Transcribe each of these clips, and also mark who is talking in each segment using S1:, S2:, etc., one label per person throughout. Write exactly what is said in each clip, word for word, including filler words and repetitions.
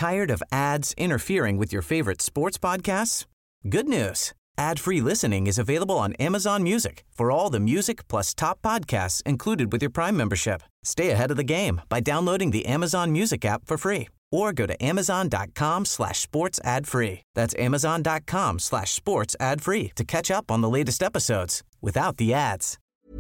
S1: Tired of ads interfering with your favorite sports podcasts? Good news. Ad-free listening is available on Amazon Music for all the music plus top podcasts included with your Prime membership. Stay ahead of the game by downloading the Amazon Music app for free or go to amazon.com slash sports ad free. That's amazon.com slash sports ad free to catch up on the latest episodes without the ads.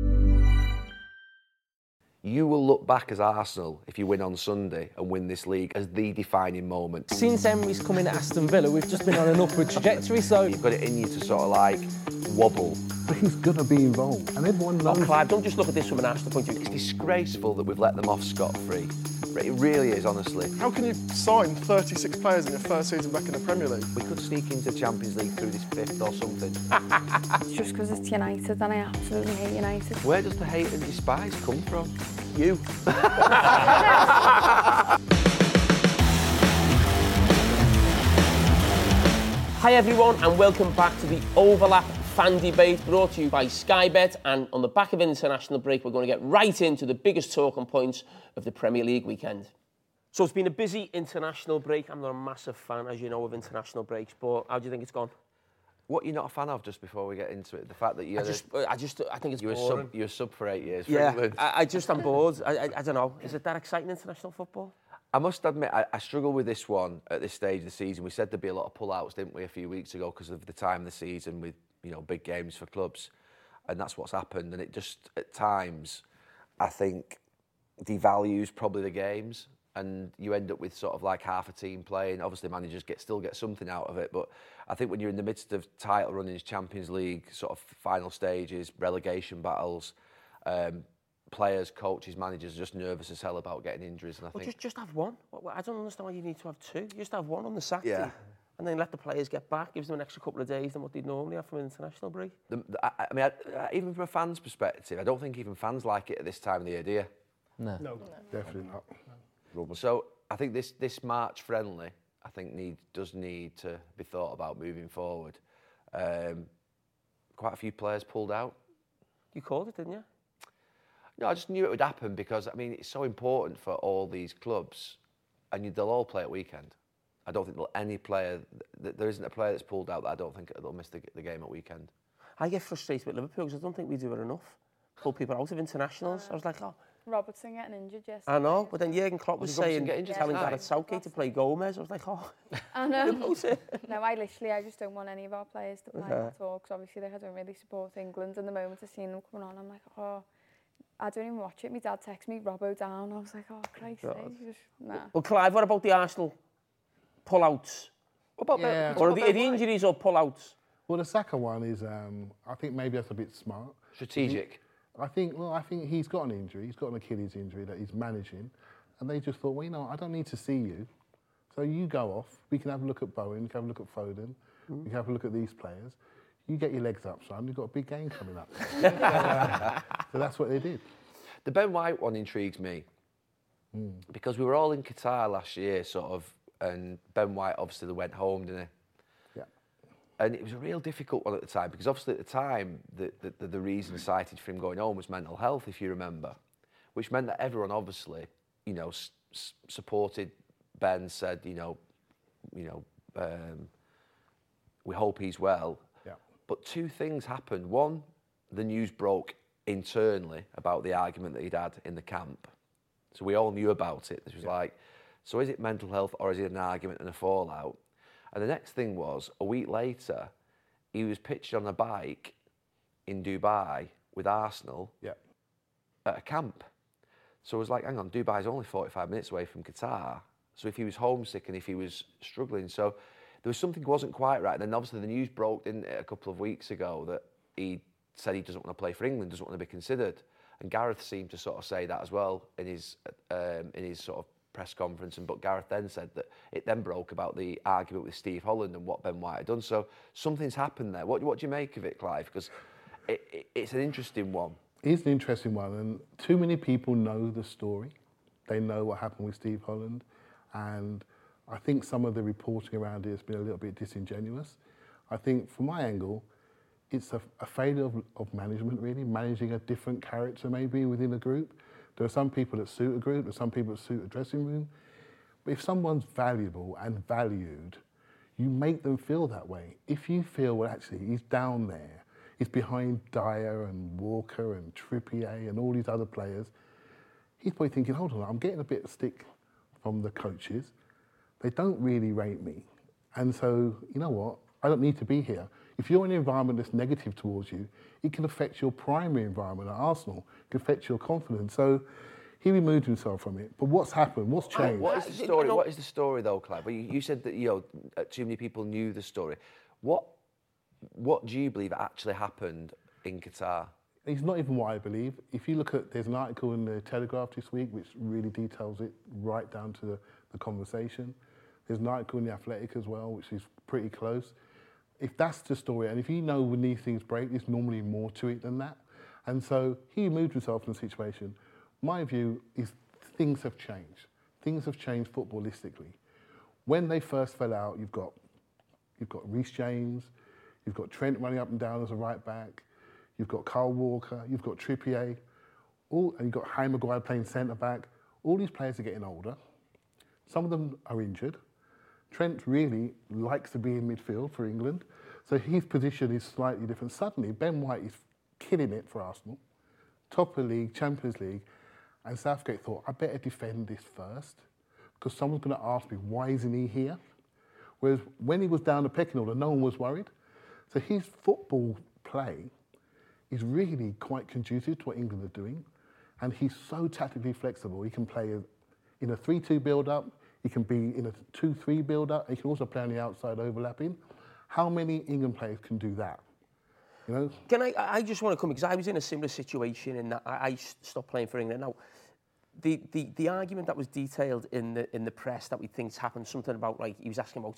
S2: You will look back as Arsenal, if you win on Sunday and win this league, as the defining moment.
S3: Since Emery's come in at Aston Villa, we've just been on an upward trajectory, so...
S2: You've got it in you to sort of like wobble.
S4: But he's going to be involved, and everyone knows...
S3: Oh, Clive, don't just look at this from an Arsenal point of view.
S2: It's disgraceful that we've let them off scot-free. It really is, honestly.
S5: How can you sign thirty-six players in your first season back in the Premier League?
S2: We could sneak into Champions League through this fifth or something.
S6: It's just because it's United and I absolutely hate United.
S2: Where does the hate and despise come from? You.
S3: Hi everyone and welcome back to the Overlap Fan Debate brought to you by Sky Bet, and on the back of an international break we're going to get right into the biggest talking points of the Premier League weekend. So it's been a busy international break. I'm not a massive fan, as you know, of international breaks, but how do you think it's gone?
S2: What you're not a fan of, just before we get into it? The fact that you're...
S3: I just, I just, I think it's
S2: you were
S3: boring.
S2: Sub, you were sub for eight years for
S3: yeah,
S2: England.
S3: I, I just, I'm bored. I, I, I don't know. Is it that exciting, international football?
S2: I must admit, I, I struggle with this one at this stage of the season. We said there'd be a lot of pull-outs, didn't we, a few weeks ago, because of the time of the season with, you know, big games for clubs. And that's what's happened. And it just, at times, I think, devalues probably the games. And you end up with sort of like half a team playing. Obviously, managers get still get something out of it. But I think when you're in the midst of title runnings, Champions League, sort of final stages, relegation battles, um, players, coaches, managers are just nervous as hell about getting injuries. And I
S3: well,
S2: think
S3: just just have one. I don't understand why you need to have two. You just have one on the Saturday,
S2: yeah.
S3: and then let the players get back. Gives them an extra couple of days than what they'd normally have from an international break.
S2: The, the, I, I mean, I, even from a fan's perspective, I don't think even fans like it at this time of the year, do you?
S4: No, no, definitely not.
S2: So I think this this March friendly, I think need does need to be thought about moving forward. Um, quite a few players pulled out.
S3: You called it, didn't you?
S2: No, I just knew it would happen because I mean it's so important for all these clubs, and you, they'll all play at weekend. I don't think there'll any player. Th- there isn't a player that's pulled out that I don't think they'll miss the, the game at weekend.
S3: I get frustrated with Liverpool because I don't think we do it enough. Pull people out of internationals. I was like, oh.
S6: Robertson getting injured yesterday.
S3: I know, but then Jurgen Klopp was,
S2: was
S3: saying,
S2: injured
S3: telling
S2: yeah.
S3: Gareth Southgate to play Gomez. I was like, oh.
S6: I know. No, I literally, I just don't want any of our players to play
S3: Yeah.
S6: at all, because obviously they don't really support England. And the moment I seen them coming on, I'm like, oh, I don't even watch it. My dad texted me, Robbo down. I was like, oh, Christ, just, nah.
S3: Well, Clive, what about the Arsenal pull-outs?
S2: What about
S4: Yeah.
S2: the,
S3: Or are the, are the injuries or pull-outs?
S4: Well, the Saka one is, um, I think maybe that's a bit smart.
S2: strategic?
S4: I think, well, I think he's got an injury. He's got an Achilles injury that he's managing. And they just thought, well, you know, I don't need to see you. So you go off. We can have a look at Bowen. We can have a look at Foden. Mm. We can have a look at these players. You get your legs up, son. You've got a big game coming up. uh, so that's what they did.
S2: The Ben White one intrigues me mm. because we were all in Qatar last year, sort of, and Ben White obviously went home, didn't he? And it was a real difficult one at the time because obviously at the time the, the, the reason cited for him going home was mental health, if you remember, which meant that everyone obviously, you know, s- s- supported Ben, said, you know, you know, um, we hope he's well.
S4: Yeah.
S2: But two things happened. One, the news broke internally about the argument that he'd had in the camp. So we all knew about it. This was yeah. like, so is it mental health or is it an argument and a fallout? And the next thing was, a week later, he was pitched on a bike in Dubai with Arsenal
S4: yeah.
S2: at a camp. So I was like, hang on, Dubai's only forty-five minutes away from Qatar. So if he was homesick and if he was struggling, so there was something wasn't quite right. And then obviously the news broke, didn't it, a couple of weeks ago that he said he doesn't want to play for England, doesn't want to be considered. And Gareth seemed to sort of say that as well in his um, in his sort of press conference, and but Gareth then said that it then broke about the argument with Steve Holland and what Ben White had done. So something's happened there. What, what do you make of it, Clive? Because it, it, it's an interesting one.
S4: It's an interesting one, and too many people know the story. They know what happened with Steve Holland, and I think some of the reporting around it has been a little bit disingenuous. I think, from my angle, it's a, a failure of, of management, really, managing a different character maybe within a group. There are some people that suit a group, there are some people that suit a dressing room. But if someone's valuable and valued, you make them feel that way. If you feel, well, actually, he's down there, he's behind Dyer and Walker and Trippier and all these other players, he's probably thinking, hold on, I'm getting a bit of stick from the coaches. They don't really rate me. And so, you know what? I don't need to be here. If you're in an environment that's negative towards you, it can affect your primary environment at Arsenal. It can affect your confidence. So he removed himself from it. But what's happened? What's changed?
S2: What is the story? What is the story, though, Clive? You, you said that, you know, too many people knew the story. What, what do you believe actually happened in Qatar?
S4: It's not even what I believe. If you look at, there's an article in the Telegraph this week which really details it right down to the, the conversation. There's an article in The Athletic as well, which is pretty close. If that's the story, and if you know when these things break, there's normally more to it than that. And so he moved himself in the situation. My view is things have changed. Things have changed footballistically. When they first fell out, you've got, you've got Reece James, you've got Trent running up and down as a right back, you've got Kyle Walker, you've got Trippier, all, and you've got Harry Maguire playing centre back. All these players are getting older. Some of them are injured. Trent really likes to be in midfield for England, so his position is slightly different. Suddenly, Ben White is killing it for Arsenal, top of the league, Champions League, and Southgate thought, I better defend this first, because someone's going to ask me, why isn't he here? Whereas when he was down the pecking order, no one was worried. So his football play is really quite conducive to what England are doing, and he's so tactically flexible. He can play in a three two build-up, he can be in a two three build-up, he can also play on the outside overlapping. How many England players can do that? You know?
S3: Can I, I just want to come, because I was in a similar situation in that I, I stopped playing for England. Now, the, the, the argument that was detailed in the, in the press that we think's happened, something about, like, he was asking about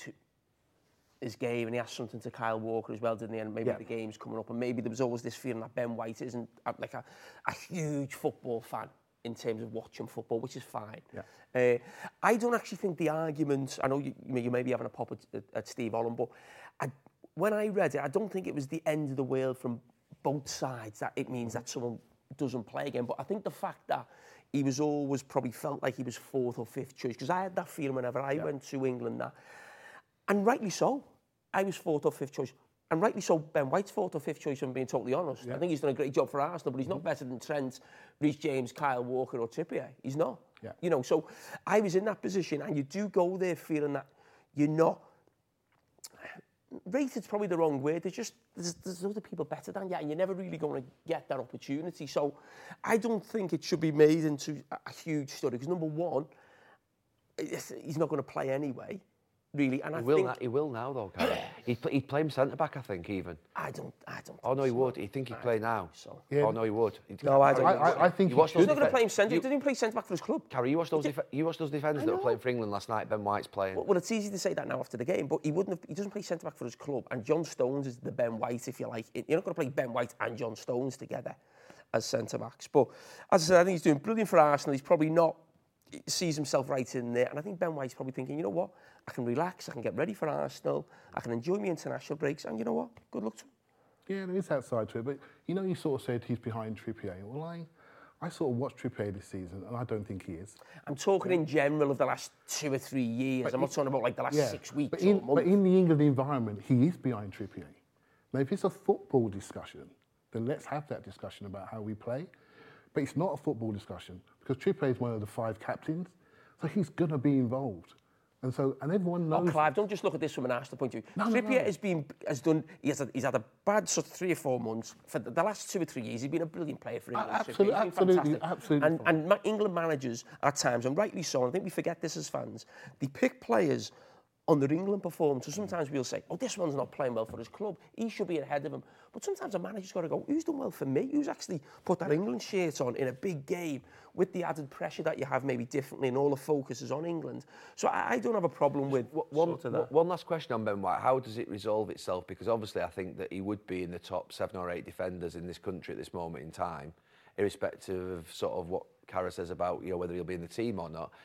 S3: his game, and he asked something to Kyle Walker as well, didn't he? And maybe yeah. the game's coming up, and maybe there was always this feeling that Ben White isn't like a, a huge football fan in terms of watching football, which is fine. Yeah. Uh, I don't actually think the argument, I know you, you may be having a pop at, at Steve Holland, but I, when I read it, I don't think it was the end of the world from both sides, that it means that someone doesn't play again. But I think the fact that he was always probably felt like he was fourth or fifth choice, because I had that feeling whenever I yeah. went to England, that, and rightly so, I was fourth or fifth choice. And rightly so, Ben White's fourth or fifth choice, if I'm being totally honest. Yeah. I think he's done a great job for Arsenal, but he's not better than Trent, Reece James, Kyle Walker or Trippier. He's not. Yeah. You know, so I was in that position, and you do go there feeling that you're not... Rated's probably the wrong word. There's just, there's, there's other people better than you, and you're never really going to get that opportunity. So I don't think it should be made into a, a huge story, because number one, he's not going to play anyway. Really, and
S2: he
S3: I
S2: will
S3: think
S2: na- he will now though. Karen. he'd, pl- he'd play him centre back, I think. Even
S3: I don't, I don't.
S2: Oh no,
S3: so.
S2: he would. You think he'd play now?
S3: So.
S2: Yeah. Oh no, he would. He'd
S3: no, I don't.
S4: I, I, I think
S2: you
S3: he's not going to play him centre. He didn't play centre back for his club.
S2: Carrie, you watched those. Def- you watched those defenders that were playing for England last night. Ben White's playing.
S3: Well, well, it's easy to say that now after the game, but he wouldn't. Have, he doesn't play centre back for his club, and John Stones is the Ben White, if you like. You're not going to play Ben White and John Stones together as centre backs. But as I said, I think he's doing brilliant for Arsenal. He's probably not. He sees himself right in there, and I think Ben White's probably thinking, you know what, I can relax, I can get ready for Arsenal, I can enjoy my international breaks, and you know what, good luck to him.
S4: Yeah, there is that side to it, but you know, you sort of said he's behind Trippier. Well, I, I sort of watched Trippier this season, and I don't think he is.
S3: I'm talking in general of the last two or three years.
S4: But
S3: I'm not talking about like the last
S4: yeah,
S3: six weeks
S4: but
S3: or
S4: in,
S3: months.
S4: But in the England environment, he is behind Trippier. Now, if it's a football discussion, then let's have that discussion about how we play. But it's not a football discussion, because Trippier is one of the five captains. So he's going to be involved. And so, and everyone knows...
S3: Oh, Clive, don't just look at this from an Arsenal point of view.
S4: No,
S3: Trippier
S4: no, no.
S3: has been, has done, he has, a, he's had a bad sort of three or four months. For the, the last two or three years, he's been a brilliant player for England.
S4: Uh, absolutely,
S3: He's been
S4: absolutely,
S3: fantastic.
S4: absolutely.
S3: And, and ma- England managers, at times, and rightly so, and I think we forget this as fans, they pick players on their England performance. So sometimes we'll say, oh, this one's not playing well for his club. He should be ahead of him. But sometimes a manager's got to go, who's done well for me? Who's actually put that England shirt on in a big game with the added pressure that you have maybe differently, and all the focus is on England. So I, I don't have a problem with
S2: one,
S3: sort of that.
S2: One last question on Ben White. How does it resolve itself? Because obviously I think that he would be in the top seven or eight defenders in this country at this moment in time, irrespective of sort of what Cara says about, you know, whether he'll be in the team or not.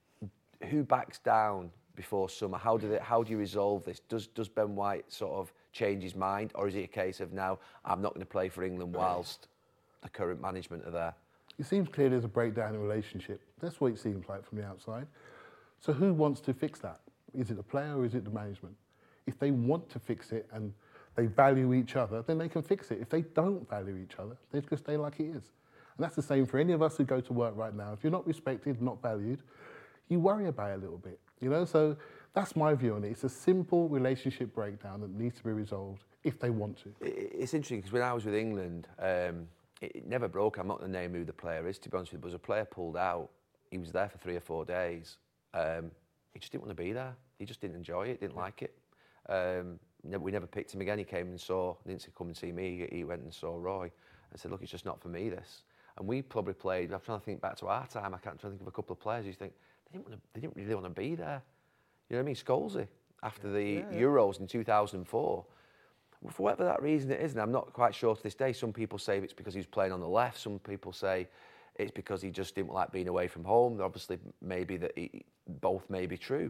S2: Who backs down before summer? How did it? How do you resolve this? Does does Ben White sort of change his mind, or is it a case of now I'm not going to play for England whilst the current management are there?
S4: It seems clear there's a breakdown in the relationship. That's what it seems like from the outside. So who wants to fix that? Is it the player or is it the management? If they want to fix it and they value each other, then they can fix it. If they don't value each other, they just stay like it is. And that's the same for any of us who go to work right now. If you're not respected, not valued, you worry about it a little bit, you know? So that's my view on it. It's a simple relationship breakdown that needs to be resolved if they want to.
S2: It's interesting because when I was with England, um, it, it never broke. I'm not going to name who the player is, to be honest with you, but as a player pulled out, he was there for three or four days. Um, he just didn't want to be there. He just didn't enjoy it, didn't like it. Um, we never picked him again. He came and saw, didn't say come and see me, he went and saw Roy and said, look, it's just not for me, this. And we probably played, I'm trying to think back to our time, I can't try to think of a couple of players who think, they didn't, want to, they didn't really want to be there. You know what I mean? Scholesy, after the yeah, yeah. Euros in two thousand four. For whatever that reason it is, and I'm not quite sure to this day, some people say it's because he was playing on the left, some people say it's because he just didn't like being away from home. Obviously, maybe that he, both may be true.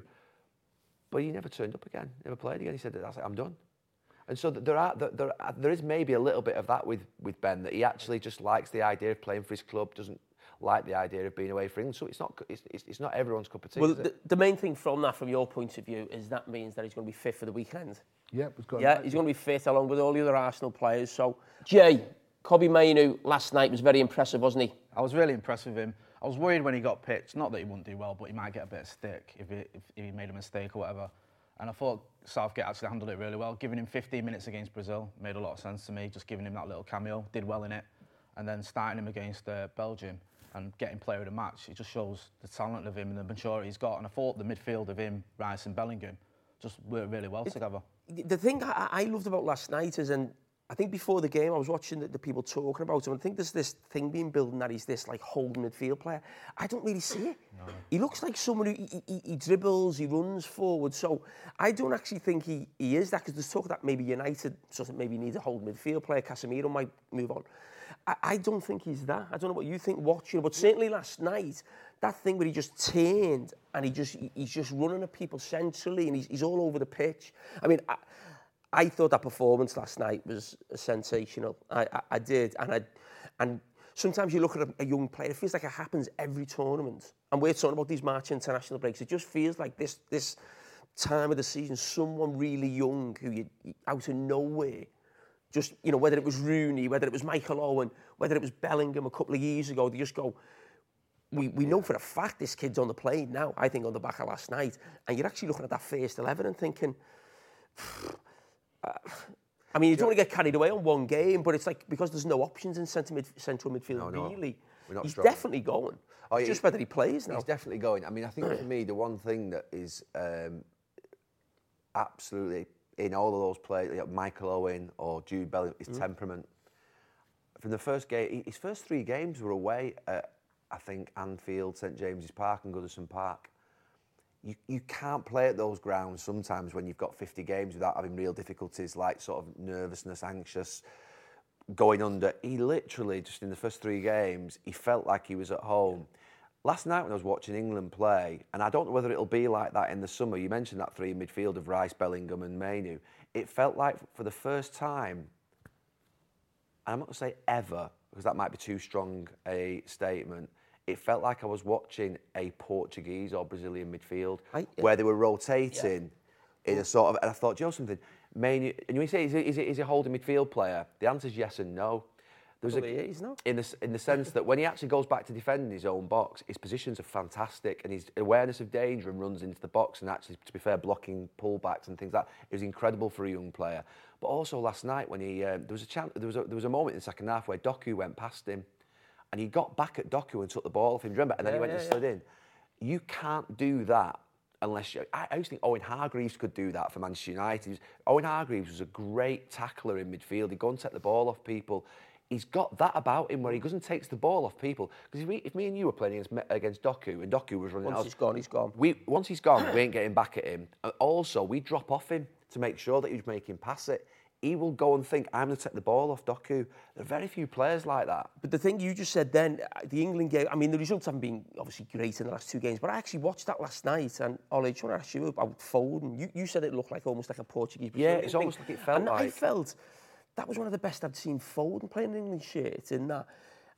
S2: But he never turned up again, never played again. He said, That's it, I'm done. And so there are there, there is maybe a little bit of that with, with Ben, that he actually just likes the idea of playing for his club, doesn't like the idea of being away from England. So it's not it's, it's not everyone's cup of tea.
S3: Well,
S2: is
S3: the,
S2: it?
S3: the main thing from that, from your point of view, is that means that he's going to be fit for the weekend.
S4: Yep, he's got
S3: yeah, he's going to be fit along with all the other Arsenal players. So, Jay, Kobbie Mainoo last night was very impressive, wasn't he?
S7: I was really impressed with him. I was worried when he got pitched, not that he wouldn't do well, but he might get a bit of stick if he, if, if he made a mistake or whatever. And I thought Southgate actually handled it really well. Giving him fifteen minutes against Brazil made a lot of sense to me, just giving him that little cameo, did well in it. And then starting him against uh, Belgium and getting player of the match, it just shows the talent of him and the maturity he's got. And I thought the midfield of him, Rice and Bellingham, just worked really well it, together.
S3: The thing I, I loved about last night is, and I think before the game I was watching the, the people talking about him, and I think there's this thing being built that he's this like holding midfield player. I don't really see it. No. He looks like someone who he, he, he dribbles, he runs forward. So I don't actually think he, he is that, because there's talk that maybe United sort of maybe needs a holding midfield player. Casemiro might move on. I, I don't think he's that. I don't know what you think watching, but certainly last night, that thing where he just turned and he just he's just running at people centrally and he's, he's all over the pitch. I mean, I, I thought that performance last night was sensational. I, I, I did, and I, and sometimes you look at a, a young player, it feels like it happens every tournament. And we're talking about these March international breaks. It just feels like this this time of the season, someone really young who you out of nowhere, just you know, whether it was Rooney, whether it was Michael Owen, whether it was Bellingham a couple of years ago, they just go. We we know for a fact this kid's on the plane now. I think on the back of last night, and you're actually looking at that first eleven and thinking. Uh, I mean, you don't want to get carried away on one game, but it's like, because there's no options in centre mid, central midfield, no, no, really, he's strong. Definitely going. Oh, it's just whether he plays now.
S2: He's definitely going. I mean, I think for me, the one thing that is um, absolutely in all of those players, like Michael Owen or Jude Bellingham, is mm. temperament. From the first game, his first three games were away at, I think, Anfield, St James's Park and Goodison Park. You, you can't play at those grounds sometimes when you've got fifty games without having real difficulties, like sort of nervousness, anxious, going under. He literally, just in the first three games, he felt like he was at home. Last night when I was watching England play, and I don't know whether it'll be like that in the summer, you mentioned that three midfield of Rice, Bellingham and Mainoo. It felt like for the first time, and I'm not going to say ever, because that might be too strong a statement, it felt like I was watching a Portuguese or Brazilian midfield I, yeah. where they were rotating yeah. in a sort of... And I thought, do you know something? Mainoo, and you say, is he, is, he, is he a holding midfield player? The answer is yes and no. There's
S3: well,
S2: a,
S3: he is, no?
S2: In the, in the sense that when he actually goes back to defending his own box, his positions are fantastic and his awareness of danger and runs into the box and actually, to be fair, blocking pullbacks and things like that, it was incredible for a young player. But also last night when he... Um, there was a chance, there was a, there was a moment in the second half where Doku went past him. And he got back at Doku and took the ball off him, remember? And then yeah, he went yeah, and slid yeah. in. You can't do that unless you... I, I used to think Owen Hargreaves could do that for Manchester United. Owen Hargreaves was a great tackler in midfield. He'd go and take the ball off people. He's got that about him where he goes and takes the ball off people. Because if, if me and you were playing against, against Doku and Doku was running
S3: once
S2: out... Once
S3: he's gone, he's gone.
S2: We, once he's gone, we ain't getting back at him. And also, we drop off him to make sure that he's making pass it. He will go and think, I'm going to take the ball off Doku. There are very few players like that.
S3: But the thing you just said then, the England game, I mean, the results haven't been obviously great in the last two games, but I actually watched that last night, and Ollie, I just want to ask you about Foden. You, you said it looked like almost like a Portuguese...
S2: Yeah, it's thing. almost like it felt
S3: and
S2: like...
S3: And I felt that was one of the best I'd seen Foden playing an England shirt in that.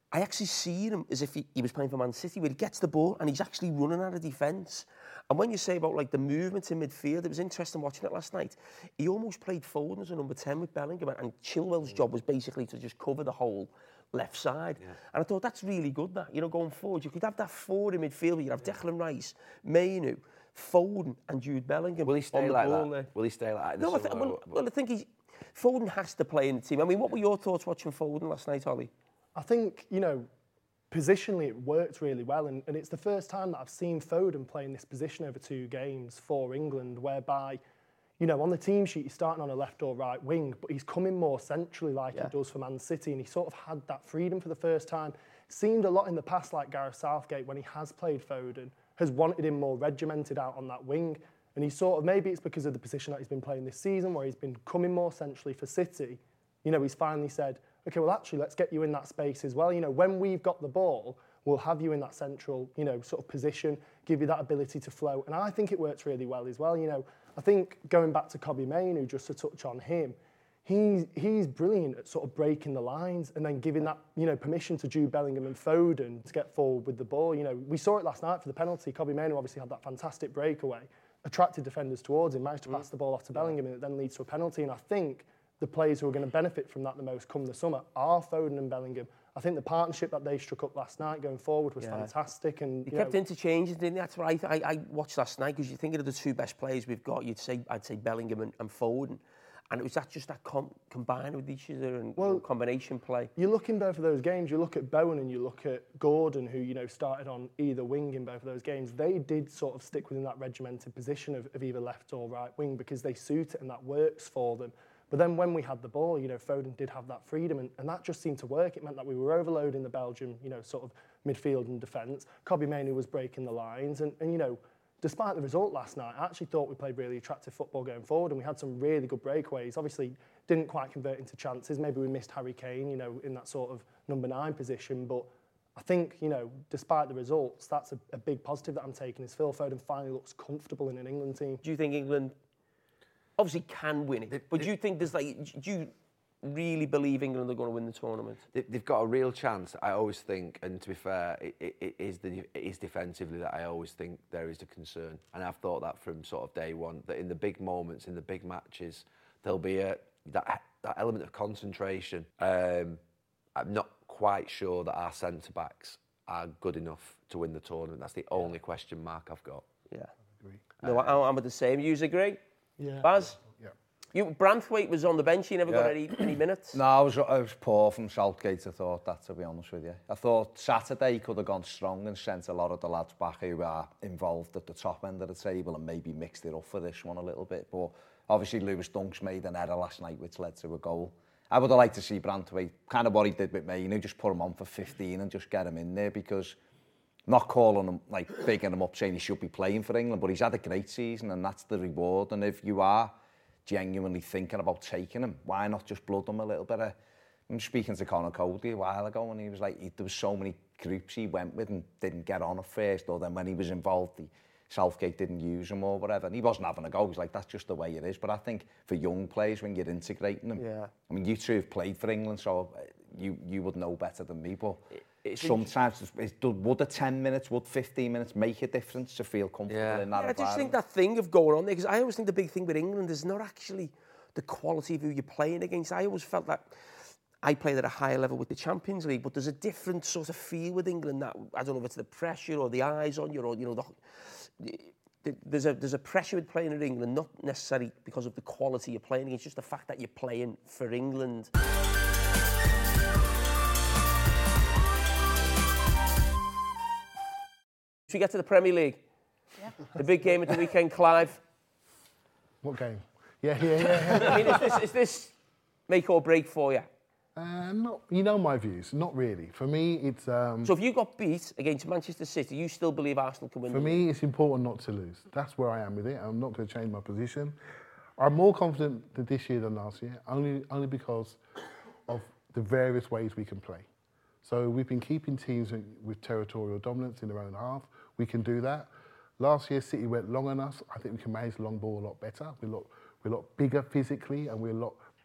S3: I actually see him as if he, he was playing for Man City, where he gets the ball and he's actually running out of defence. And when you say about like the movement in midfield, it was interesting watching it last night. He almost played Foden as a number ten with Bellingham, and Chilwell's mm. job was basically to just cover the whole left side. Yeah. And I thought that's really good, that, you know, going forward. You could have that forward in midfield, you'd have Declan Rice, Mainu, Foden and Jude Bellingham.
S2: Will he stay
S3: on the
S2: like
S3: ball
S2: that?
S3: There.
S2: Will he stay like that?
S3: No, I th- well, well, I think he's, Foden has to play in the team. I mean, what were your thoughts watching Foden last night, Ollie?
S5: I think, you know, positionally it worked really well, and, and it's the first time that I've seen Foden play in this position over two games for England, whereby, you know, on the team sheet he's starting on a left or right wing, but he's coming more centrally like yeah. he does for Man City, and he sort of had that freedom for the first time. Seemed a lot in the past like Gareth Southgate, when he has played Foden, has wanted him more regimented out on that wing, and he sort of, maybe it's because of the position that he's been playing this season, where he's been coming more centrally for City. You know, he's finally said, okay, well, actually, let's get you in that space as well. You know, when we've got the ball, we'll have you in that central, you know, sort of position, give you that ability to flow. And I think it works really well as well. You know, I think going back to Kobbie Mainoo, just to touch on him, he's, he's brilliant at sort of breaking the lines and then giving that, you know, permission to Jude Bellingham and Foden to get forward with the ball. You know, we saw it last night for the penalty. Kobbie Mainoo obviously had that fantastic breakaway, attracted defenders towards him, managed to pass mm. the ball off to Bellingham, and it then leads to a penalty. And I think the players who are going to benefit from that the most come the summer are Foden and Bellingham. I think the partnership that they struck up last night going forward was yeah. fantastic. And
S3: They kept know, interchanging, didn't they? That's what I, I, I watched last night, because you're thinking of the two best players we've got. You'd say, I'd say Bellingham and, and Foden. And it was that just that com- combined with each other and well, you know, combination play.
S5: You look in both of those games, you look at Bowen and you look at Gordon, who, you know, started on either wing in both of those games. They did sort of stick within that regimented position of, of either left or right wing, because they suit it and that works for them. But then when we had the ball, you know, Foden did have that freedom, and, and that just seemed to work. It meant that we were overloading the Belgium, you know, sort of midfield and defence. Kobbie Mainoo was breaking the lines, and, and, you know, despite the result last night, I actually thought we played really attractive football going forward, and we had some really good breakaways. Obviously, didn't quite convert into chances. Maybe we missed Harry Kane, you know, in that sort of number nine position, but I think, you know, despite the results, that's a, a big positive that I'm taking, is Phil Foden finally looks comfortable in an England team.
S3: Do you think England obviously can win it, but do you think there's like, do you really believe England are going to win the tournament?
S2: They've got a real chance, I always think, and to be fair, it, it, it, is the, it is defensively that I always think there is a concern. And I've thought that from sort of day one, that in the big moments, in the big matches, there'll be a, that, that element of concentration. Um, I'm not quite sure that our centre-backs are good enough to win the tournament. That's the yeah. only question mark I've got.
S3: Yeah. I agree. No, um, I'm with the same. You agree?
S5: Yeah.
S3: Baz?
S4: Yeah.
S3: You, Branthwaite was on the bench, he never yeah. got any, any minutes.
S8: No, I was, I was poor from Southgate, I thought that, to be honest with you. I thought Saturday he could have gone strong and sent a lot of the lads back who are involved at the top end of the table and maybe mixed it up for this one a little bit. But obviously Lewis Dunk's made an error last night which led to a goal. I would have liked to see Branthwaite, kind of what he did with Mainoo, just put him on for fifteen and just get him in there, because not calling him, like, bigging him up, saying he should be playing for England, but he's had a great season and that's the reward. And if you are genuinely thinking about taking him, why not just blood him a little bit? Of, I'm speaking to Conor Cody a while ago, and he was like, he, there was so many groups he went with and didn't get on at first, or then when he was involved, he, Southgate didn't use him or whatever, and he wasn't having a go. He's like, that's just the way it is. But I think for young players, when you're integrating them,
S3: yeah.
S8: I mean, you two have played for England, so you you would know better than me, but
S3: it, it's
S8: sometimes it's, it's, would a ten minutes, would fifteen minutes make a difference to feel comfortable
S3: yeah.
S8: in that
S3: yeah,
S8: environment?
S3: I just think that thing of going on there, because I always think the big thing with England is not actually the quality of who you're playing against. I always felt that I played at a higher level with the Champions League, but there's a different sort of feel with England that, I don't know if it's the pressure or the eyes on you, or, you know, the, the, there's a there's a pressure with playing in England, not necessarily because of the quality you're playing against, just the fact that you're playing for England. Should we get to the Premier League?
S6: Yeah.
S3: The big game at the weekend, Clive.
S4: What game? Yeah, yeah, yeah. yeah.
S3: I mean, is this, is this make or break for you?
S4: Uh, not, you know my views. Not really. For me, it's... Um,
S3: so if you got beat against Manchester City, you still believe Arsenal can win?
S4: For me, it's important not to lose. That's where I am with it. I'm not going to change my position. I'm more confident this year than last year, only only because of the various ways we can play. So we've been keeping teams with territorial dominance in their own half. We can do that. Last year, City went long on us. I think we can manage the long ball a lot better. We're a lot, we're a lot bigger physically, and we're a lot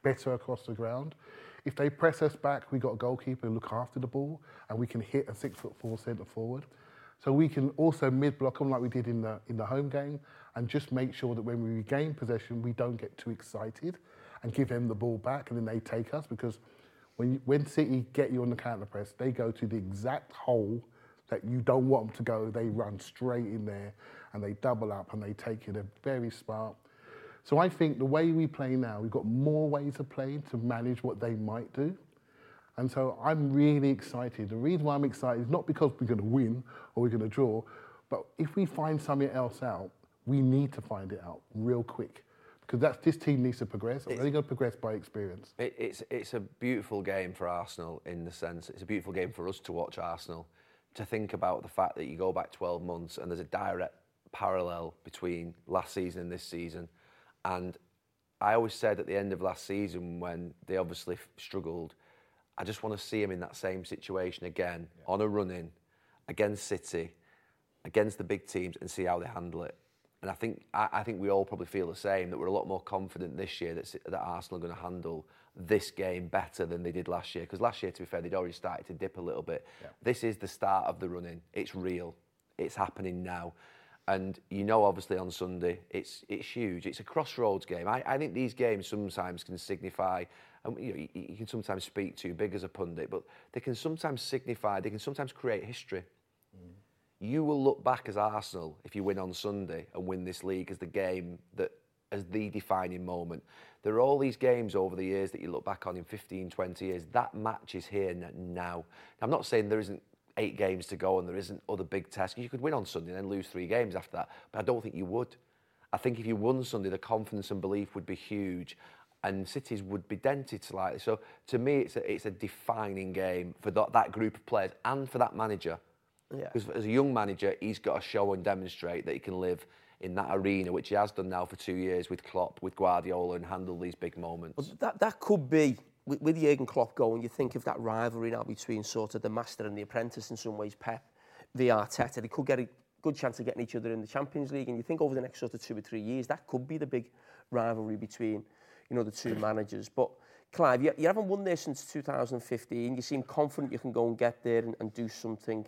S4: better across the ground. If they press us back, we got a goalkeeper who look after the ball, and we can hit a six foot four centre forward. So we can also mid-block them like we did in the in the home game, and just make sure that when we regain possession, we don't get too excited and give them the ball back, and then they take us. Because when you, when City get you on the counter press, they go to the exact hole that you don't want them to go. They run straight in there, and they double up and they take you. They're very smart. So I think the way we play now, we've got more ways of playing to manage what they might do. And so I'm really excited. The reason why I'm excited is not because we're going to win or we're going to draw, but if we find something else out, we need to find it out real quick. Because that's, this team needs to progress. They're only going to progress by experience.
S2: It, it's, it's a beautiful game for Arsenal in the sense, it's a beautiful game for us to watch Arsenal, to think about the fact that you go back twelve months and there's a direct parallel between last season and this season. And I always said at the end of last season, when they obviously struggled, I just want to see them in that same situation again, yeah. on a run-in, against City, against the big teams, and see how they handle it. And I think I, I think we all probably feel the same, that we're a lot more confident this year that, that Arsenal are going to handle this game better than they did last year. Because last year, to be fair, they'd already started to dip a little bit. Yeah. This is the start of the run-in. It's real. It's happening now. And you know, obviously, on Sunday, it's it's huge. It's a crossroads game. I, I think these games sometimes can signify, and you know, you, you can sometimes speak too big as a pundit, but they can sometimes signify, they can sometimes create history. Mm. You will look back as Arsenal, if you win on Sunday and win this league, as the game that, as the defining moment. There are all these games over the years that you look back on in fifteen, twenty years. That match is here now. I'm not saying there isn't eight games to go and there isn't other big tests. You could win on Sunday and then lose three games after that, but I don't think you would. I think if you won Sunday, the confidence and belief would be huge and City's would be dented slightly. So to me, it's a, it's a defining game for that, that group of players and for that manager. Yeah. Because as a young manager, he's got to show and demonstrate that he can live in that arena, which he has done now for two years with Klopp, with Guardiola, and handle these big moments.
S3: Well, that, that could be... With, with Jurgen Klopp going, you think of that rivalry now between sort of the master and the apprentice in some ways, Pep v Arteta. They could get a good chance of getting each other in the Champions League, and you think over the next sort of two or three years, that could be the big rivalry between, you know, the two managers. But Clive, you, you haven't won there since two thousand fifteen. You seem confident you can go and get there and, and do something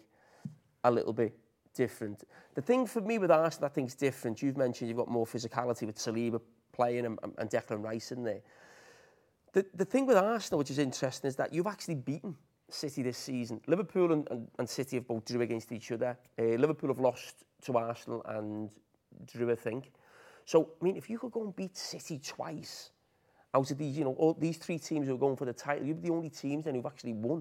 S3: a little bit different. The thing for me with Arsenal, I think is different. You've mentioned you've got more physicality with Saliba playing and, and Declan Rice in there. The, the thing with Arsenal, which is interesting, is that you've actually beaten City this season. Liverpool and, and, and City have both drew against each other. Uh, Liverpool have lost to Arsenal and drew, I think. So, I mean, if you could go and beat City twice out of these, you know, all these three teams who are going for the title, you'd be the only teams then who've actually won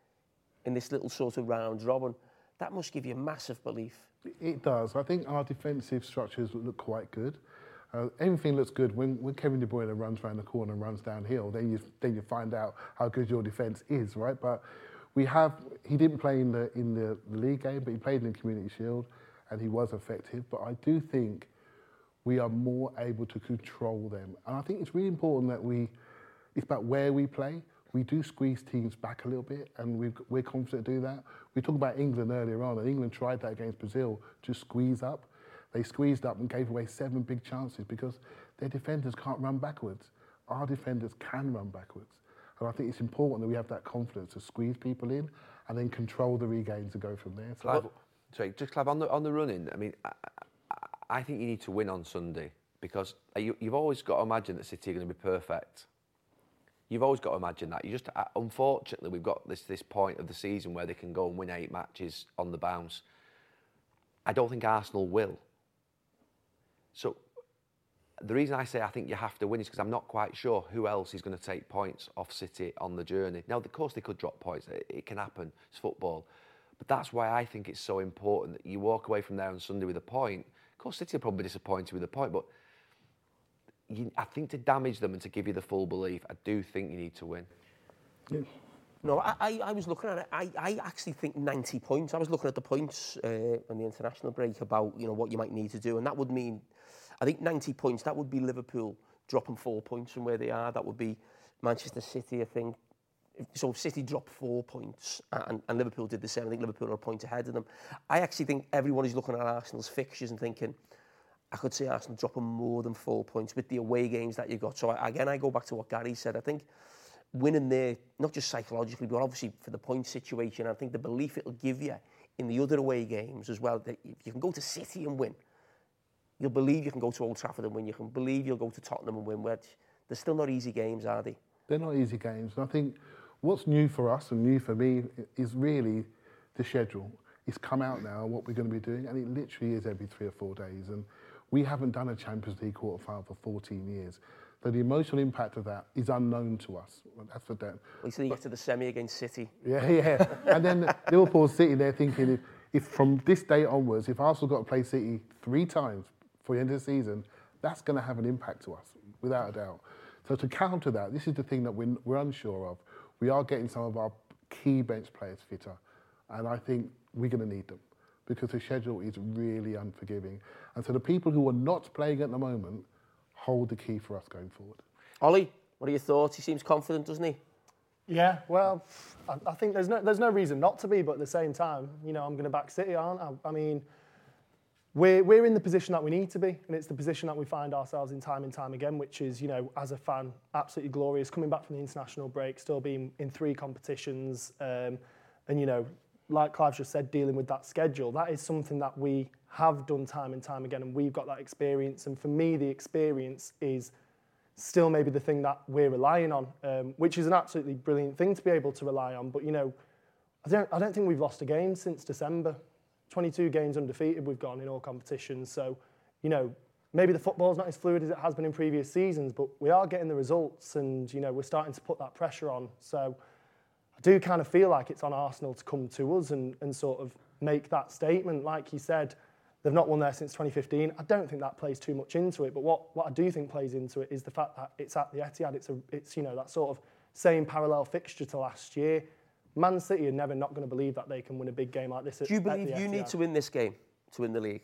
S3: in this little sort of round robin. That must give you massive belief.
S4: It does. I think our defensive structures look quite good. Uh, everything looks good when, when Kevin De Bruyne runs around the corner and runs downhill. Then you then you find out how good your defence is, right? But we have. He didn't play in the in the league game, but he played in the Community Shield, and he was effective. But I do think we are more able to control them, and I think it's really important that we. It's about where we play. We do squeeze teams back a little bit, and we've, we're confident to do that. We talked about England earlier on, and England tried that against Brazil to squeeze up. They squeezed up and gave away seven big chances because their defenders can't run backwards. Our defenders can run backwards. And I think it's important that we have that confidence to squeeze people in and then control the regains and go from there. So
S2: Clive, sorry, just Clive, on the, on the running, I mean, I, I, I think you need to win on Sunday because you, you've always got to imagine that City are going to be perfect. You've always got to imagine that. You just, unfortunately, we've got this, this point of the season where they can go and win eight matches on the bounce. I don't think Arsenal will. So the reason I say I think you have to win is because I'm not quite sure who else is going to take points off City on the journey. Now, of course, they could drop points. It, it can happen. It's football. But that's why I think it's so important that you walk away from there on Sunday with a point. Of course, City will probably be disappointed with a point, but you, I think to damage them and to give you the full belief, I do think you need to win.
S4: Yeah.
S3: No, I, I, I was looking at it. I, I actually think ninety points. I was looking at the points uh, on the international break about, you know, what you might need to do, and that would mean, I think ninety points. That would be Liverpool dropping four points from where they are. That would be Manchester City, I think. So City dropped four points, and, and Liverpool did the same. I think Liverpool are a point ahead of them. I actually think everyone is looking at Arsenal's fixtures and thinking, I could see Arsenal dropping more than four points with the away games that you got. So I, again, I go back to what Gary said. I think winning there, not just psychologically, but obviously for the point situation, I think the belief it'll give you in the other away games as well, that if you can go to City and win, you'll believe you can go to Old Trafford and win, you can believe you'll go to Tottenham and win. Where they're still not easy games, are they?
S4: They're not easy games. And I think what's new for us and new for me is really the schedule. It's come out now, what we're going to be doing, and it literally is every three or four days. And we haven't done a Champions League quarter-final for fourteen years. So the emotional impact of that is unknown to us. That's for them.
S3: Wait till you get to the semi against City.
S4: Yeah, yeah. And then Liverpool City, they're thinking, if, if from this day onwards, if Arsenal got to play City three times for the end of the season, that's going to have an impact to us, without a doubt. So to counter that, this is the thing that we're, we're unsure of. We are getting some of our key bench players fitter, and I think we're going to need them because the schedule is really unforgiving. And so the people who are not playing at the moment hold the key for us going forward.
S3: Ollie, what are your thoughts? He seems confident, doesn't he?
S5: Yeah, well, I, I think there's no there's no reason not to be, but at the same time, you know, I'm going to back City, aren't I? I mean, we're we're in the position that we need to be, and it's the position that we find ourselves in time and time again, which is, you know, as a fan, absolutely glorious. Coming back from the international break, still being in three competitions, um, and you know, like Clive just said, dealing with that schedule, that is something that we have done time and time again, and we've got that experience. And for me, the experience is still maybe the thing that we're relying on, um, which is an absolutely brilliant thing to be able to rely on. But, you know, I don't, I don't think we've lost a game since December. twenty-two games undefeated we've gone in all competitions. So, you know, maybe the football's not as fluid as it has been in previous seasons, but we are getting the results and, you know, we're starting to put that pressure on. So I do kind of feel like it's on Arsenal to come to us and, and sort of make that statement. Like you said, they've not won there since twenty fifteen. I don't think that plays too much into it, but what, what I do think plays into it is the fact that it's at the Etihad. It's, a, it's you know, that sort of same parallel fixture to last year. Man City are never not going to believe that they can win a big game like this.
S3: Do you believe you need to win this game to win the league?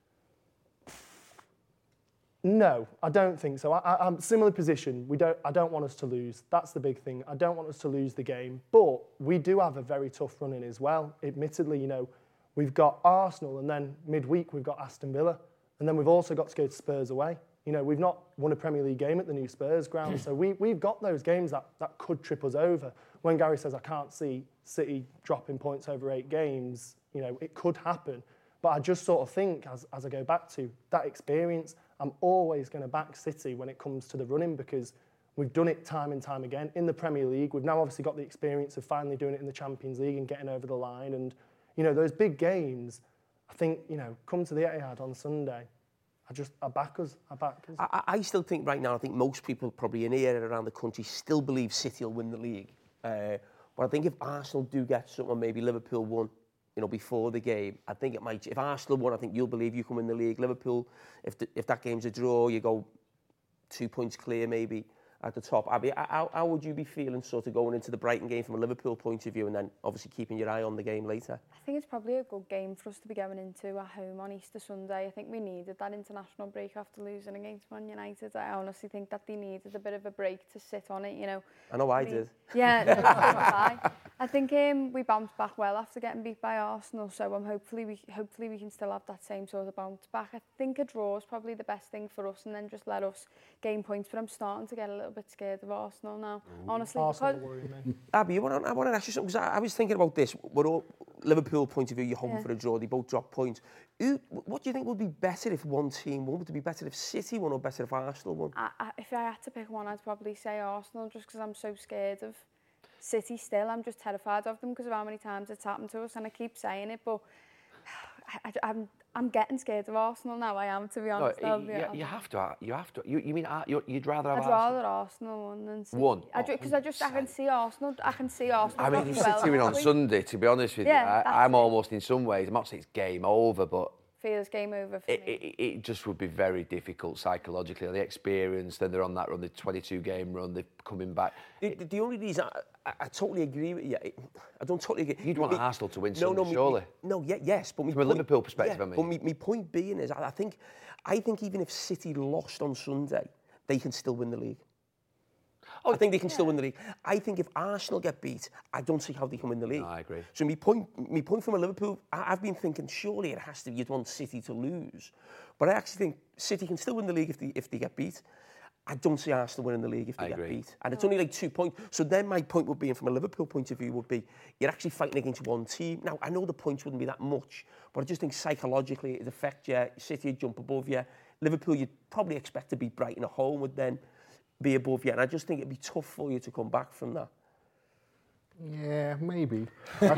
S5: No, I don't think so. I, I, I'm similar position. We don't. I don't want us to lose. That's the big thing. I don't want us to lose the game. But we do have a very tough run in as well. Admittedly, you know, we've got Arsenal, and then midweek we've got Aston Villa, and then we've also got to go to Spurs away. You know, we've not won a Premier League game at the new Spurs ground, so we, we've got those games that, that could trip us over. When Gary says I can't see City dropping points over eight games, you know, it could happen. But I just sort of think, as, as I go back to that experience, I'm always going to back City when it comes to the running because we've done it time and time again in the Premier League. We've now obviously got the experience of finally doing it in the Champions League and getting over the line. And, you know, those big games, I think, you know, come to the Etihad on Sunday, I just, I back us, I back us.
S3: I, I still think right now, I think most people probably in the area around the country still believe City will win the league. Uh, but I think if Arsenal do get something, maybe Liverpool won, you know, before the game, I think it might, if Arsenal won, I think you'll believe you can win the league. Liverpool, if the, if that game's a draw, you go two points clear maybe at the top. Abby, how, how would you be feeling sort of going into the Brighton game from a Liverpool point of view and then obviously keeping your eye on the game later?
S6: I think it's probably a good game for us to be going into at home on Easter Sunday. I think we needed that international break after losing against Man United. I honestly think that they needed a bit of a break to sit on it, you know.
S3: I know I
S6: we,
S3: did.
S6: Yeah, no, I. I think um, we bounced back well after getting beat by Arsenal, so um, hopefully we hopefully we can still have that same sort of bounce back. I think a draw is probably the best thing for us, and then just let us gain points. But I'm starting to get a little bit scared of Arsenal now, Ooh. honestly.
S5: Arsenal
S6: because
S5: worry me.
S3: Abby, I want, to, I want to ask you something, because I, I was thinking about this. We're all, Liverpool point of view, you're hoping yeah. for a draw, they both drop points. Who, what do you think would be better if one team won? Would it be better if City won or better if Arsenal won?
S6: I, I, if I had to pick one, I'd probably say Arsenal, just because I'm so scared of City still. I'm just terrified of them because of how many times it's happened to us, and I keep saying it, but I, I, I'm I'm getting scared of Arsenal now. I am, to be honest.
S2: No,
S6: you,
S2: you, you have to. You have to. You, you mean you, you'd rather have
S6: I'd
S2: Arsenal?
S6: rather Arsenal won than City.
S2: One.
S6: Because I, I just I can see Arsenal. I can see Arsenal.
S2: I mean, if
S6: well,
S2: City win on Sunday, to be honest with
S6: yeah,
S2: you, I, I'm it. almost in some ways. I'm not saying it's game over, but
S6: feels game over for
S2: it,
S6: me.
S2: It, it just would be very difficult psychologically. The experience, then they're on that run, the twenty-two game run, they're coming back.
S3: The, the, the only reason I, I, I totally agree with you, I don't totally agree.
S2: You'd want
S3: me,
S2: Arsenal to win
S3: no,
S2: Sunday,
S3: no,
S2: surely.
S3: Me, no, yeah, yes, but me
S2: from a
S3: point,
S2: Liverpool perspective,
S3: yeah,
S2: I mean.
S3: But me, me point being is, I, I think, I think even if City lost on Sunday, they can still win the league. I think they can yeah. still win the league. I think if Arsenal get beat, I don't see how they can win the league.
S2: No, I agree.
S3: So my point, my point from a Liverpool, I, I've been thinking surely it has to be you'd want City to lose, but I actually think City can still win the league if they if they get beat. I don't see Arsenal winning the league if they I get agree. beat. And it's only like two points. So then my point would be, and from a Liverpool point of view, would be you're actually fighting against one team. Now, I know the points wouldn't be that much, but I just think psychologically it affects you. City would jump above you. Liverpool, you'd probably expect to beat Brighton at home, would then be above you. And I just think it'd be tough for you to come back from that.
S4: Yeah, maybe.